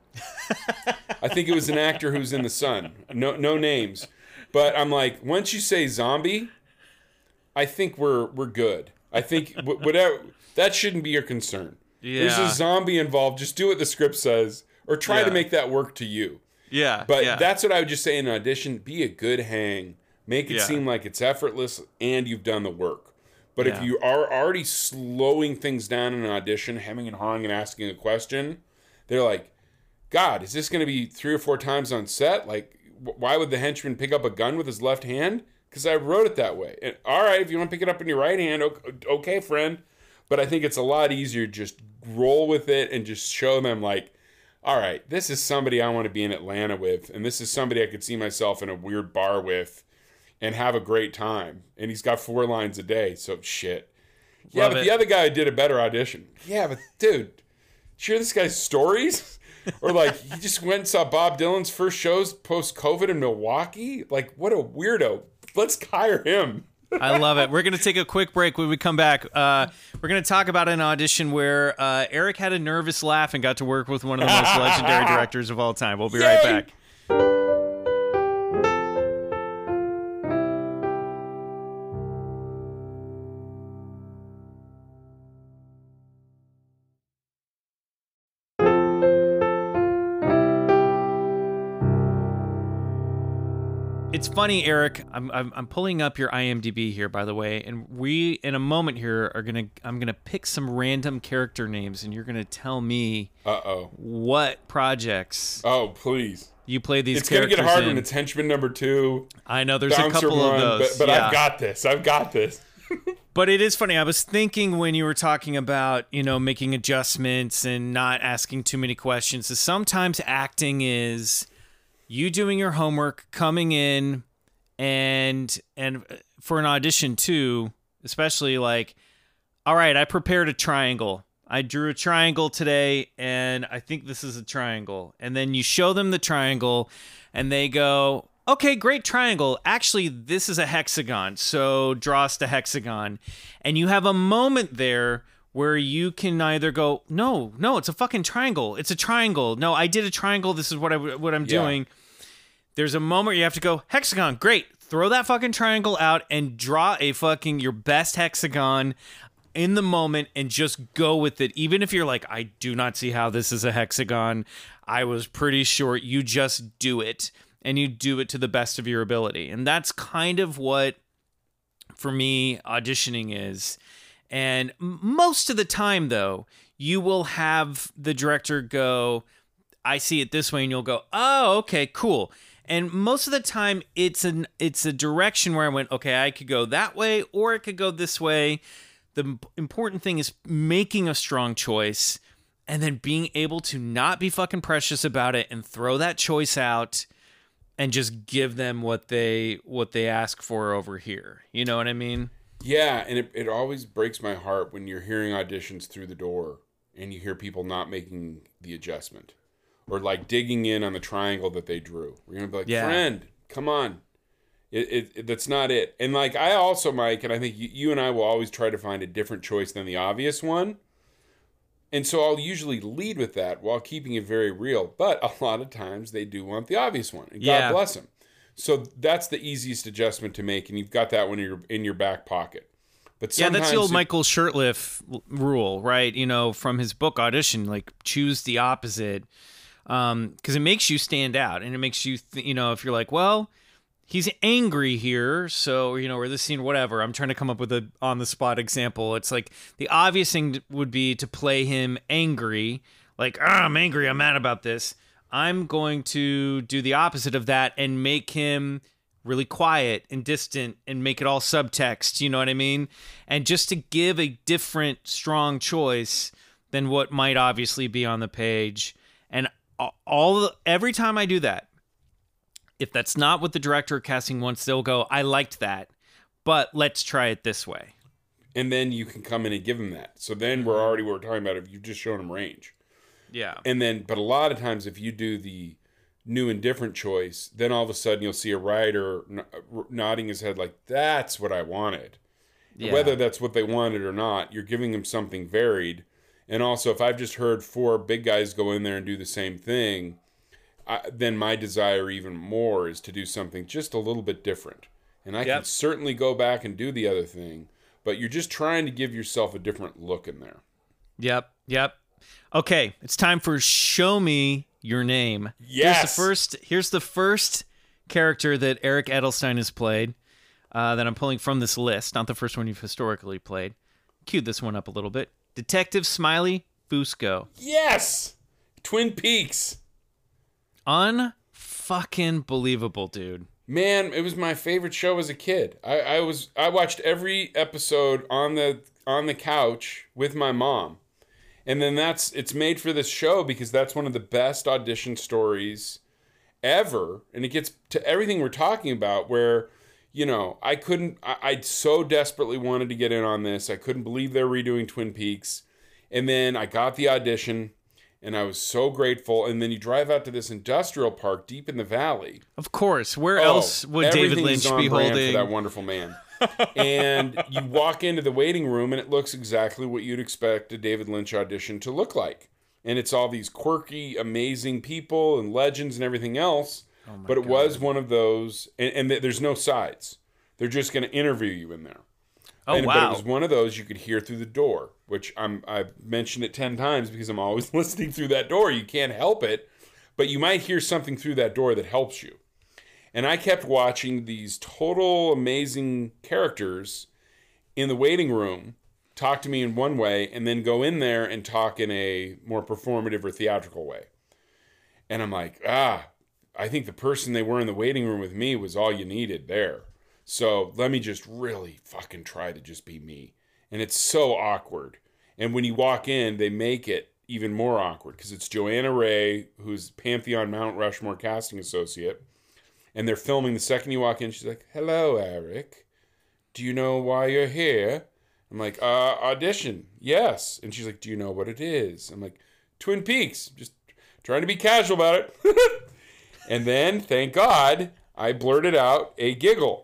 I think it was an actor who's in The Sun. No names. But I'm like, once you say zombie, I think we're good. I think whatever, that shouldn't be your concern. Yeah. There's a zombie involved. Just do what the script says. Or try to make that work to you. Yeah. But that's what I would just say in an audition. Be a good hang. Make it seem like it's effortless and you've done the work. But if you are already slowing things down in an audition, hemming and hawing and asking a question, they're like, God, is this going to be 3 or 4 times on set? Like, why would the henchman pick up a gun with his left hand? Because I wrote it that way. And, all right, if you want to pick it up in your right hand, okay, friend. But I think it's a lot easier to just roll with it and just show them, like, all right, this is somebody I want to be in Atlanta with, and this is somebody I could see myself in a weird bar with and have a great time. And he's got 4 lines a day, so shit. Yeah, but the other guy did a better audition. Yeah, but dude, did you hear this guy's stories? Or like, he just went and saw Bob Dylan's first shows post-COVID in Milwaukee? Like, what a weirdo. Let's hire him. I love it. We're going to take a quick break. When we come back, we're going to talk about an audition where Eric had a nervous laugh and got to work with one of the most legendary directors of all time. We'll be right back. It's funny, Eric. I'm pulling up your IMDb here, by the way, and we in a moment here I'm gonna pick some random character names, and you're gonna tell me what projects. Oh, please. You play these. It's characters gonna get hard in. when it's Henchman number 2. I know there's Bouncer a couple 1, of those, but yeah. I've got this. But it is funny. I was thinking when you were talking about, making adjustments and not asking too many questions, is sometimes acting is you doing your homework, coming in, and for an audition too, especially like, all right, I prepared a triangle. I drew a triangle today, and I think this is a triangle. And then you show them the triangle, and they go, okay, great triangle. Actually, this is a hexagon, so draw us the hexagon. And you have a moment there where you can either go, no, it's a fucking triangle. It's a triangle. No, I did a triangle. This is what I'm doing. There's a moment where you have to go, hexagon, great. Throw that fucking triangle out and draw your best hexagon in the moment and just go with it. Even if you're like, I do not see how this is a hexagon. I was pretty sure. You just do it. And you do it to the best of your ability. And that's kind of what, for me, auditioning is. And most of the time, though, you will have the director go, I see it this way, and you'll go, oh, okay, cool. And most of the time, it's a direction where I went, okay, I could go that way, or it could go this way. The important thing is making a strong choice, and then being able to not be fucking precious about it and throw that choice out and just give them what they ask for over here. You know what I mean? Yeah, and it always breaks my heart when you're hearing auditions through the door and you hear people not making the adjustment. Or like digging in on the triangle that they drew. We're going to be like, friend, come on. That's not it. And like I also, Mike, and I think you and I will always try to find a different choice than the obvious one. And so I'll usually lead with that while keeping it very real. But a lot of times they do want the obvious one. And God bless them. So that's the easiest adjustment to make. And you've got that one in your back pocket. But that's the old Michael Shurtleff rule, right? From his book Audition, like choose the opposite. Because it makes you stand out. And it makes you, if you're like, well, he's angry here, so, or this scene, whatever. I'm trying to come up with a on-the-spot example. It's like the obvious thing would be to play him angry. Like, I'm angry, I'm mad about this. I'm going to do the opposite of that and make him really quiet and distant and make it all subtext, you know what I mean? And just to give a different, strong choice than what might obviously be on the page. And every time I do that, if that's not what the director or casting wants, they'll go, I liked that, but let's try it this way. And then you can come in and give them that. So then we're talking about if you've just shown them range. Yeah. And then, but a lot of times if you do the new and different choice, then all of a sudden you'll see a writer nodding his head like, that's what I wanted. Yeah. Whether that's what they wanted or not, you're giving them something varied. And also, if I've just heard 4 big guys go in there and do the same thing, then my desire even more is to do something just a little bit different. And I can certainly go back and do the other thing, but you're just trying to give yourself a different look in there. Yep. Okay, it's time for Show Me Your Name. Yes. Here's the first character that Eric Edelstein has played that I'm pulling from this list, not the first one you've historically played. Cue this one up a little bit. Detective Smiley Fusco. Yes! Twin Peaks. Unfucking believable, dude. Man, it was my favorite show as a kid. I watched every episode on the couch with my mom. And then it's made for this show because that's one of the best audition stories ever. And it gets to everything we're talking about where, I so desperately wanted to get in on this. I couldn't believe they're redoing Twin Peaks. And then I got the audition and I was so grateful. And then you drive out to this industrial park deep in the valley. Of course. Where else would David Lynch be holding? For that wonderful man. And you walk into the waiting room and it looks exactly what you'd expect a David Lynch audition to look like. And it's all these quirky, amazing people and legends and everything else. Oh but it was one of those, and there's no sides. They're just going to interview you in there. Wow. But it was one of those you could hear through the door, which I've mentioned it 10 times because I'm always listening through that door. You can't help it, but you might hear something through that door that helps you. And I kept watching these total amazing characters in the waiting room talk to me in one way and then go in there and talk in a more performative or theatrical way. And I'm like, I think the person they were in the waiting room with me was all you needed there. So let me just really fucking try to just be me. And it's so awkward. And when you walk in, they make it even more awkward because it's Joanna Ray, who's Pantheon Mount Rushmore casting associate. And they're filming the second you walk in. She's like, hello, Eric. Do you know why you're here? I'm like, audition. Yes. And she's like, do you know what it is? I'm like, Twin Peaks. Just trying to be casual about it. And then, thank God, I blurted out a giggle.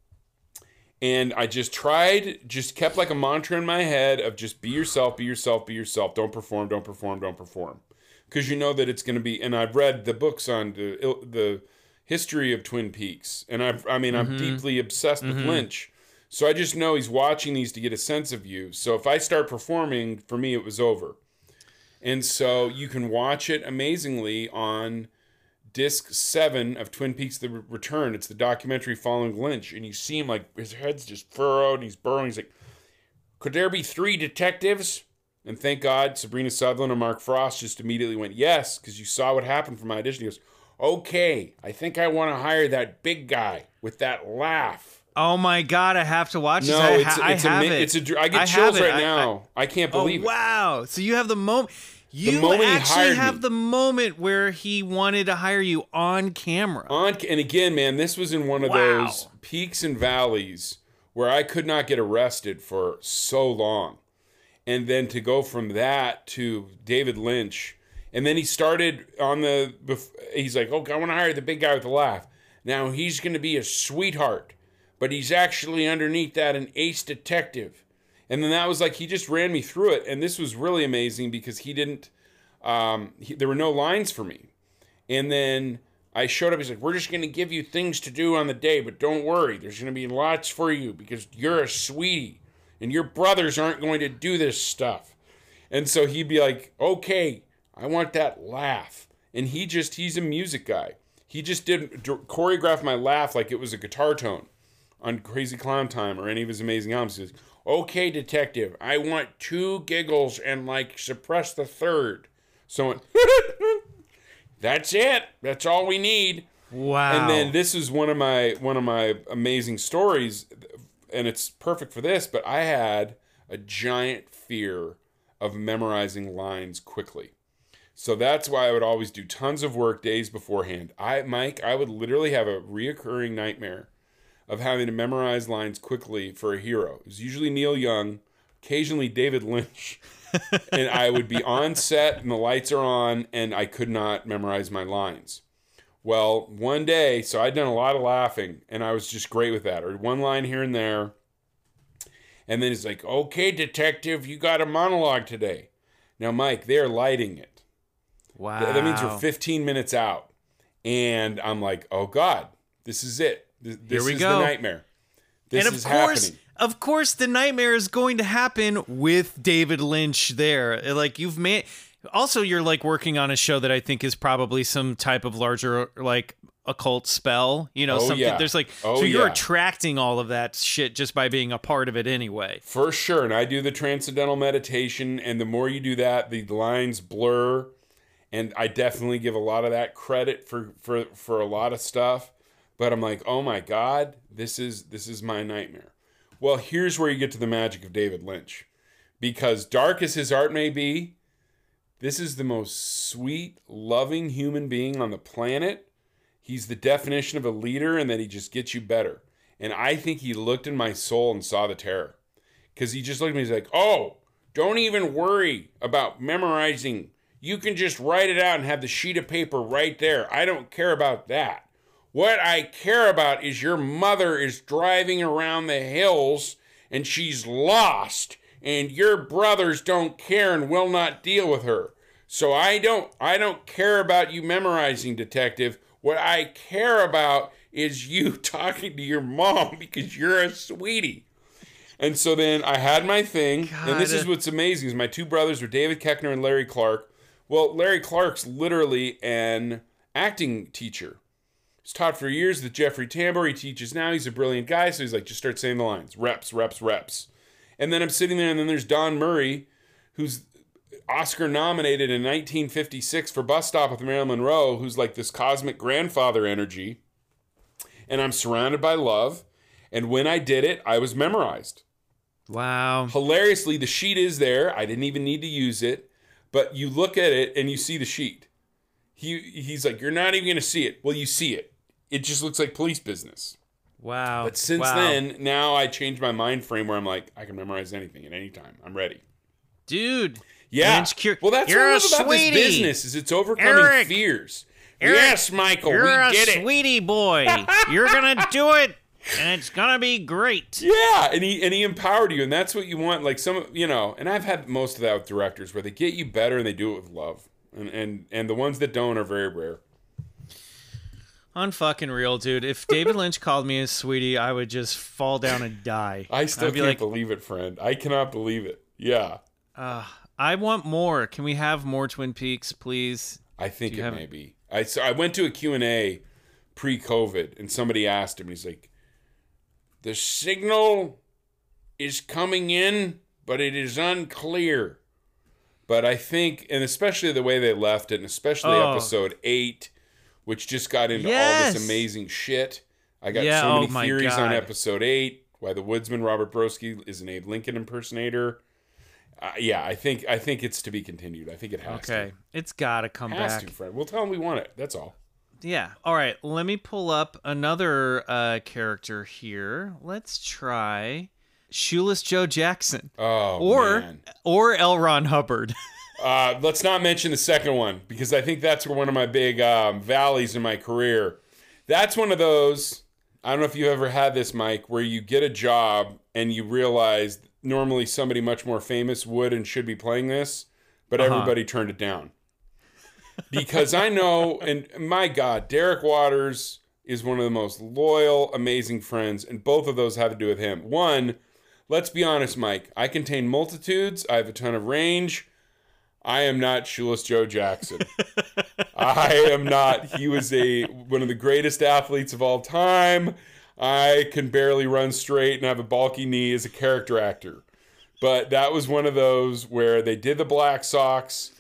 And I just kept like a mantra in my head of just be yourself, be yourself, be yourself. Don't perform, don't perform, don't perform. Because you know that it's going to be, and I've read the books on the history of Twin Peaks. And I'm deeply obsessed with Lynch. So I just know he's watching these to get a sense of you. So if I start performing, for me, it was over. And so you can watch it amazingly on disc 7 of Twin Peaks The Return. It's the documentary following Lynch. And you see him like, his head's just furrowed and he's burrowing. He's like, could there be 3 detectives? And thank God Sabrina Sutherland and Mark Frost just immediately went, yes, because you saw what happened from my audition. He goes, okay, I think I want to hire that big guy with that laugh. Oh my God, I have to watch this. No, I get chills right now. I can't believe it. Wow. So you have the moment. You actually have the moment where he wanted to hire you on camera. And again, man, this was in one of those peaks and valleys where I could not get arrested for so long. And then to go from that to David Lynch. And then he started he's like, okay, I want to hire the big guy with the laugh. Now he's going to be a sweetheart. But he's actually underneath that an ace detective. And then that was like, he just ran me through it. And this was really amazing because he didn't, there were no lines for me. And then I showed up, he's like, we're just going to give you things to do on the day, but don't worry, there's going to be lots for you because you're a sweetie and your brothers aren't going to do this stuff. And so he'd be like, okay, I want that laugh. And he's a music guy. He just did choreograph my laugh like it was a guitar tone on Crazy Clown Time or any of his amazing albums. He says, okay, detective, I want 2 giggles and like suppress the third. So that's it. That's all we need. Wow. And then this is one of my amazing stories, and it's perfect for this, but I had a giant fear of memorizing lines quickly. So that's why I would always do tons of work days beforehand. I would literally have a reoccurring nightmare of having to memorize lines quickly for a hero. It was usually Neil Young, occasionally David Lynch. And I would be on set and the lights are on and I could not memorize my lines. Well, one day, so I'd done a lot of laughing and I was just great with that. Or one line here and there. And then he's like, okay, detective, you got a monologue today. Now, Mike, they're lighting it. Wow. That means we're 15 minutes out. And I'm like, oh God, this is it. This is the nightmare. This is happening. Of course, the nightmare is going to happen with David Lynch there. Like you've made. Also, you're like working on a show that I think is probably some type of larger like occult spell. You know, something. Yeah. There's like you're attracting all of that shit just by being a part of it anyway. For sure, and I do the transcendental meditation, and the more you do that, the lines blur, and I definitely give a lot of that credit for a lot of stuff. But I'm like, oh my God, this is my nightmare. Well, here's where you get to the magic of David Lynch. Because dark as his art may be, this is the most sweet, loving human being on the planet. He's the definition of a leader and that he just gets you better. And I think he looked in my soul and saw the terror. Because he just looked at me, he's like, oh, don't even worry about memorizing. You can just write it out and have the sheet of paper right there. I don't care about that. What I care about is your mother is driving around the hills and she's lost and your brothers don't care and will not deal with her. So I don't care about you memorizing, detective. What I care about is you talking to your mom because you're a sweetie. And so then I had my thing, God. And this is what's amazing is my 2 brothers were David Koechner and Larry Clark. Well, Larry Clark's literally an acting teacher. was taught for years with Jeffrey Tambor. He teaches now. He's a brilliant guy. So he's like, just start saying the lines. Reps, reps, reps. And then I'm sitting there, and then there's Don Murray, who's Oscar nominated in 1956 for Bus Stop with Marilyn Monroe, who's like this cosmic grandfather energy. And I'm surrounded by love. And when I did it, I was memorized. Wow. Hilariously, the sheet is there. I didn't even need to use it. But you look at it and you see the sheet. He's like, you're not even going to see it. Well, you see it. It just looks like police business. Wow. But since then, now I changed my mind frame where I'm like, I can memorize anything at any time. I'm ready. Dude. Yeah. Well, that's what I love about this business is it's overcoming fears. Eric, yes, Michael, we get it. You're a sweetie boy. You're going to do it, and it's going to be great. Yeah, and he empowered you, and that's what you want. Like and I've had most of that with directors where they get you better and they do it with love. And the ones that don't are very rare. Unfucking real, dude. If David Lynch called me a sweetie, I would just fall down and die. I still can't believe it, friend. I cannot believe it. Yeah. I want more. Can we have more Twin Peaks, please? I think it may be. I went to a Q&A pre-COVID, and somebody asked him, he's like, the signal is coming in, but it is unclear. But I think, and especially the way they left it, and especially episode 8, which just got into all this amazing shit. I got so many theories on episode 8, why the woodsman Robert Broski is an Abe Lincoln impersonator. I think it's to be continued. I think it has to. Okay, it's got to come back. Has to, Fred. We'll tell them we want it. That's all. Yeah. All right, let me pull up another character here. Let's try Shoeless Joe Jackson. Man. Or L. Ron Hubbard. Let's not mention the second one, because I think that's one of my big valleys in my career. That's one of those, I don't know if you ever had this, Mike, where you get a job and you realize normally somebody much more famous would and should be playing this, but everybody turned it down. Because I know, and my God, Derek Waters is one of the most loyal, amazing friends, and both of those have to do with him. One, let's be honest, Mike, I contain multitudes, I have a ton of range. I am not Shoeless Joe Jackson. I am not. He was one of the greatest athletes of all time. I can barely run straight and have a bulky knee as a character actor. But that was one of those where they did the Black Sox.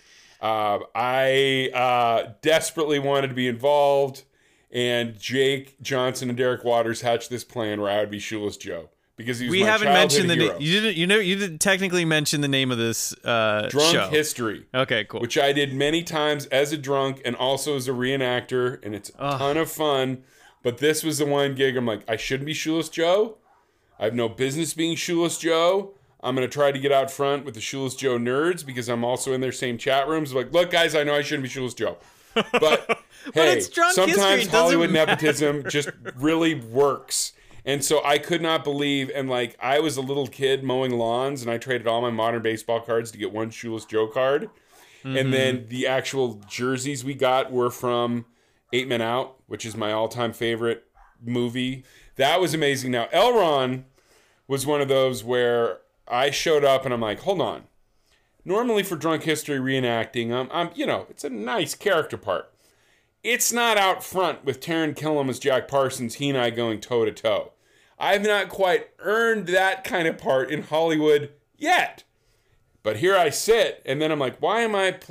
I desperately wanted to be involved. And Jake Johnson and Derek Waters hatched this plan where I would be Shoeless Joe. Because he was my childhood hero. You didn't technically mention the name of this Drunk show. History. Okay, cool. Which I did many times as a drunk and also as a reenactor, and it's a ton of fun. But this was the one gig I'm like, I shouldn't be Shoeless Joe. I have no business being Shoeless Joe. I'm going to try to get out front with the Shoeless Joe nerds because I'm also in their same chat rooms. Like, look, guys, I know I shouldn't be Shoeless Joe. But hey, sometimes Hollywood nepotism just really works. And so I could not believe, and like I was a little kid mowing lawns, and I traded all my modern baseball cards to get one Shoeless Joe card. Mm-hmm. And then the actual jerseys we got were from 8 Men Out, which is my all-time favorite movie. That was amazing. Now, Elron was one of those where I showed up and I'm like, hold on. Normally for Drunk History reenacting, it's a nice character part. It's not out front with Taran Killam as Jack Parsons, he and I going toe-to-toe. I've not quite earned that kind of part in Hollywood yet. But here I sit, and then I'm like, why am I...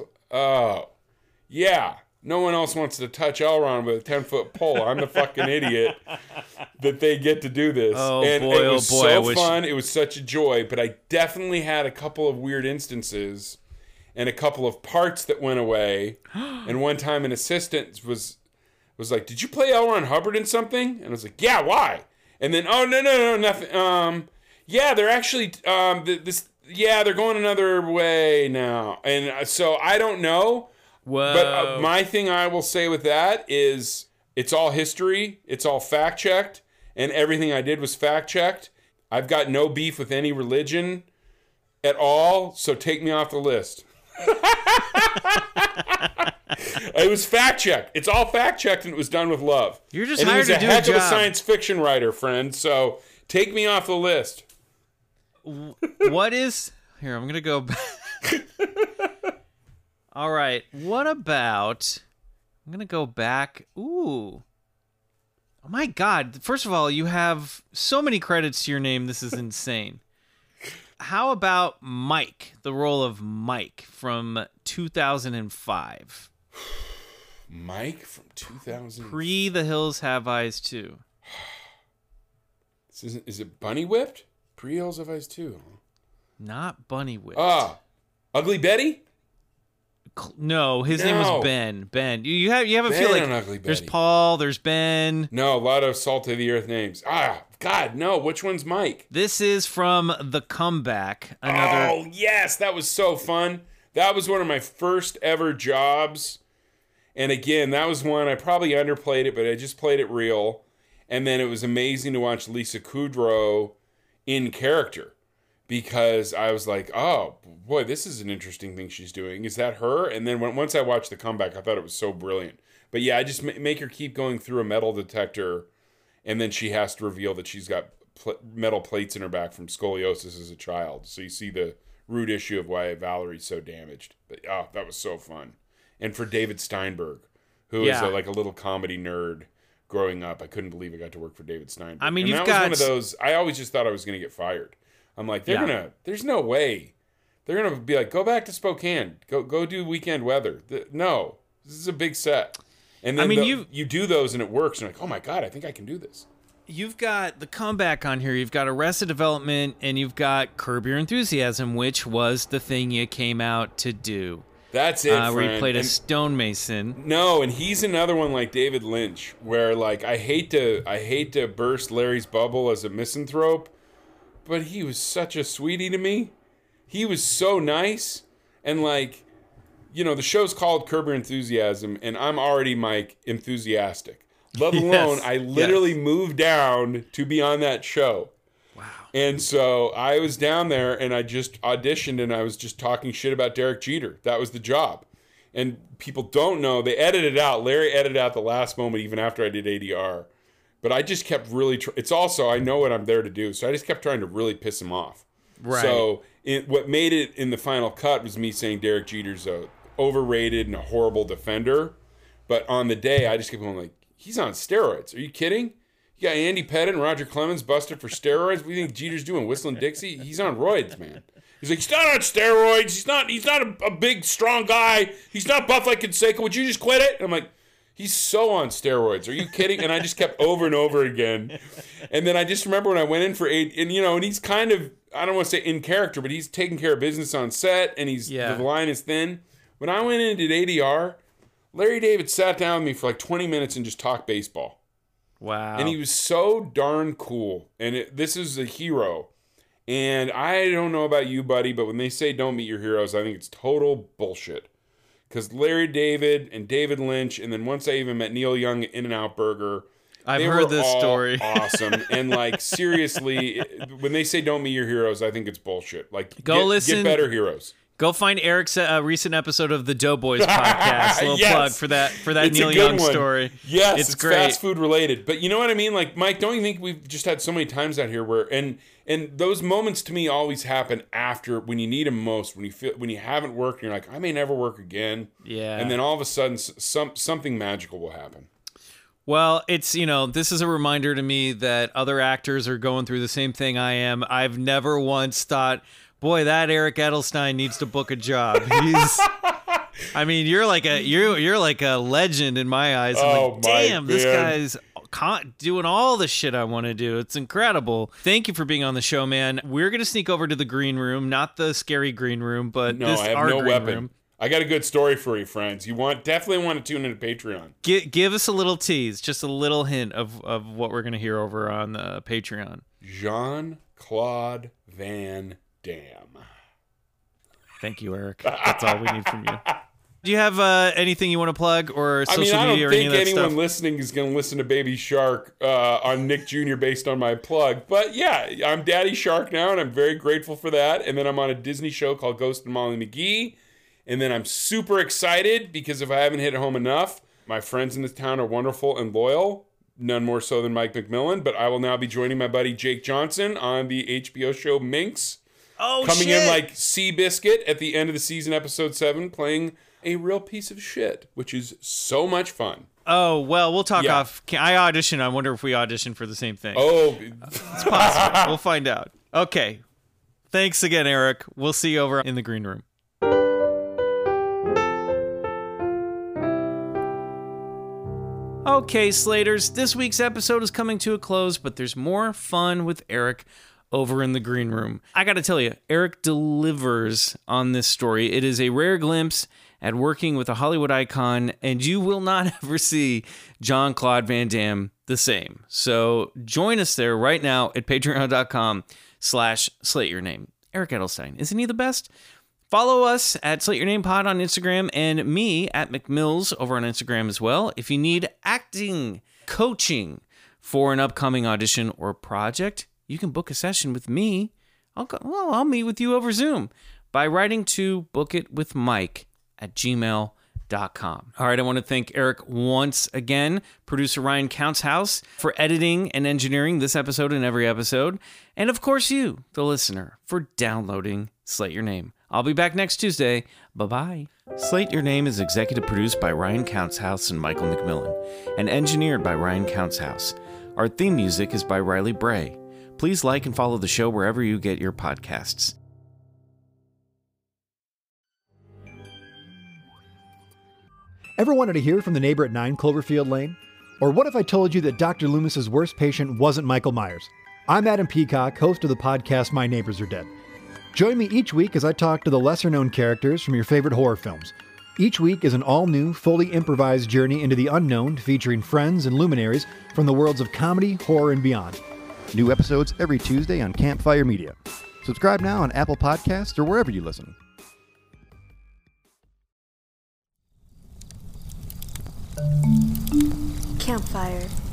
no one else wants to touch Elron with a 10-foot pole. I'm the fucking idiot that they get to do this. It was so fun. It was such a joy, but I definitely had a couple of weird instances and a couple of parts that went away. And one time an assistant was like, did you play L. Ron Hubbard in something? And I was like, yeah, why? And then, oh, no, nothing. Yeah, they're actually, they're going another way now. And so I don't know. Whoa. But my thing I will say with that is it's all history. It's all fact-checked. And everything I did was fact-checked. I've got no beef with any religion at all. So take me off the list. It was fact-checked. It's all fact-checked, and it was done with love. You're just hired to do a job. And he was a heck of a science fiction writer, friend. So take me off the list. What is... Here, I'm going to go back. All right. What about... I'm going to go back. Ooh. My God. First of all, you have so many credits to your name. This is insane. How about Mike, the role of Mike from 2005? Mike from 2000. Pre The Hills Have Eyes 2. Is it Bunny Whipped? Pre Hills Have Eyes 2. Not Bunny Whipped. Ugly Betty? No, his name was Ben. Ben. You have a Ben feel like Ugly Betty. There's Paul, there's Ben. No, a lot of salt of the earth names. God, no. Which one's Mike? This is from The Comeback. Oh, yes. That was so fun. That was one of my first ever jobs. And again, that was one, I probably underplayed it, but I just played it real. And then it was amazing to watch Lisa Kudrow in character. Because I was like, oh, boy, this is an interesting thing she's doing. Is that her? And then once I watched The Comeback, I thought it was so brilliant. But yeah, I just make her keep going through a metal detector, and then she has to reveal that she's got metal plates in her back from scoliosis as a child. So you see the root issue of why Valerie's so damaged. But that was so fun. And for David Steinberg, who is like a little comedy nerd growing up, I couldn't believe I got to work for David Steinberg. I mean, and that was one of those, I always just thought I was going to get fired. I'm like, there's no way. They're going to be like, go back to Spokane. Go do Weekend Weather. No, this is a big set. And then you do those and it works. And you're like, oh my God, I think I can do this. You've got The Comeback on here. You've got Arrested Development, and you've got Curb Your Enthusiasm, which was the thing you came out to do. That's it, friend. Where you played a stonemason. No, and he's another one like David Lynch, where like I hate to burst Larry's bubble as a misanthrope, but he was such a sweetie to me. He was so nice. And like, you know, the show's called Curb Your Enthusiasm, and I'm already, Mike, enthusiastic. Let alone, I literally moved down to be on that show. Wow. And so I was down there, and I just auditioned, and I was just talking shit about Derek Jeter. That was the job. And people don't know, they edited it out. Larry edited out the last moment, even after I did ADR. But I just kept really... it's also, I know what I'm there to do, so I just kept trying to really piss him off. Right. So what made it in the final cut was me saying Derek Jeter's overrated and a horrible defender. But on the day, I just kept going like, he's on steroids. Are you kidding? You got Andy Pettitte and Roger Clemens busted for steroids. What do you think Jeter's doing? Whistling Dixie? He's on roids, man. He's like, he's not on steroids. He's not a big, strong guy. He's not buff like Canseco. Would you just quit it? And I'm like, he's so on steroids. Are you kidding? And I just kept over and over again. And then I just remember when I went in for and he's kind of, I don't want to say in character, but he's taking care of business on set, and the line is thin. When I went in and did ADR, Larry David sat down with me for like 20 minutes and just talked baseball. Wow. And he was so darn cool. And this is a hero. And I don't know about you, buddy, but when they say don't meet your heroes, I think it's total bullshit. Because Larry David and David Lynch, and then once I even met Neil Young at In-N-Out Burger, I've heard this story. Awesome. And like, seriously, when they say don't meet your heroes, I think it's bullshit. Like, get better heroes. Go find Eric's recent episode of the Doughboys podcast. A little plug for that Neil Young story. Yes, it's great. Fast food related. But you know what I mean? Like, Mike, don't you think we've just had so many times out here where and those moments to me always happen after when you need them most, when you haven't worked and you're like, I may never work again. Yeah. And then all of a sudden something magical will happen. Well, it's, this is a reminder to me that other actors are going through the same thing I am. I've never once thought, boy, that Eric Edelstein needs to book a job. You're like a legend in my eyes. I'm like, damn, this guy's doing all the shit I want to do. It's incredible. Thank you for being on the show, man. We're going to sneak over to the green room, not the scary green room, but I have no weapon. Room. I got a good story for you, friends. You definitely want to tune into Patreon. Give us a little tease, just a little hint of what we're going to hear over on the Patreon. Jean-Claude Van Damme. Thank you, Eric. That's all we need from you. Do you have anything you want to plug or social media or any of that stuff? I don't think anyone listening is going to listen to Baby Shark on Nick Jr. based on my plug. But yeah, I'm Daddy Shark now, and I'm very grateful for that. And then I'm on a Disney show called Ghost and Molly McGee. And then I'm super excited because if I haven't hit home enough, my friends in this town are wonderful and loyal. None more so than Mike McMillan. But I will now be joining my buddy Jake Johnson on the HBO show Minx. Oh, coming in like Seabiscuit at the end of the season, episode 7, playing a real piece of shit, which is so much fun. Oh, well, we'll talk Yeah. off. I auditioned. I wonder if we auditioned for the same thing. Oh, It's possible. We'll find out. Okay. Thanks again, Eric. We'll see you over in the green room. Okay, Slaters, this week's episode is coming to a close, but there's more fun with Eric over in the green room. I gotta tell you, Eric delivers on this story. It is a rare glimpse at working with a Hollywood icon, and you will not ever see Jean-Claude Van Damme the same. So join us there right now at patreon.com/slateyourname. Eric Edelstein, isn't he the best? Follow us at Slate Your Name Pod on Instagram and me at McMills over on Instagram as well. If you need acting coaching for an upcoming audition or project, you can book a session with me. I'll meet with you over Zoom by writing to bookitwithmike@gmail.com. All right, I want to thank Eric once again, producer Ryan Countshouse, for editing and engineering this episode and every episode, and of course you, the listener, for downloading Slate Your Name. I'll be back next Tuesday. Bye-bye. Slate Your Name is executive produced by Ryan Countshouse and Michael McMillan, and engineered by Ryan Countshouse. Our theme music is by Riley Bray. Please like and follow the show wherever you get your podcasts. Ever wanted to hear from the neighbor at 9 Cloverfield Lane? Or what if I told you that Dr. Loomis's worst patient wasn't Michael Myers? I'm Adam Peacock, host of the podcast My Neighbors Are Dead. Join me each week as I talk to the lesser-known characters from your favorite horror films. Each week is an all-new, fully improvised journey into the unknown, featuring friends and luminaries from the worlds of comedy, horror, and beyond. New episodes every Tuesday on Campfire Media. Subscribe now on Apple Podcasts or wherever you listen. Campfire.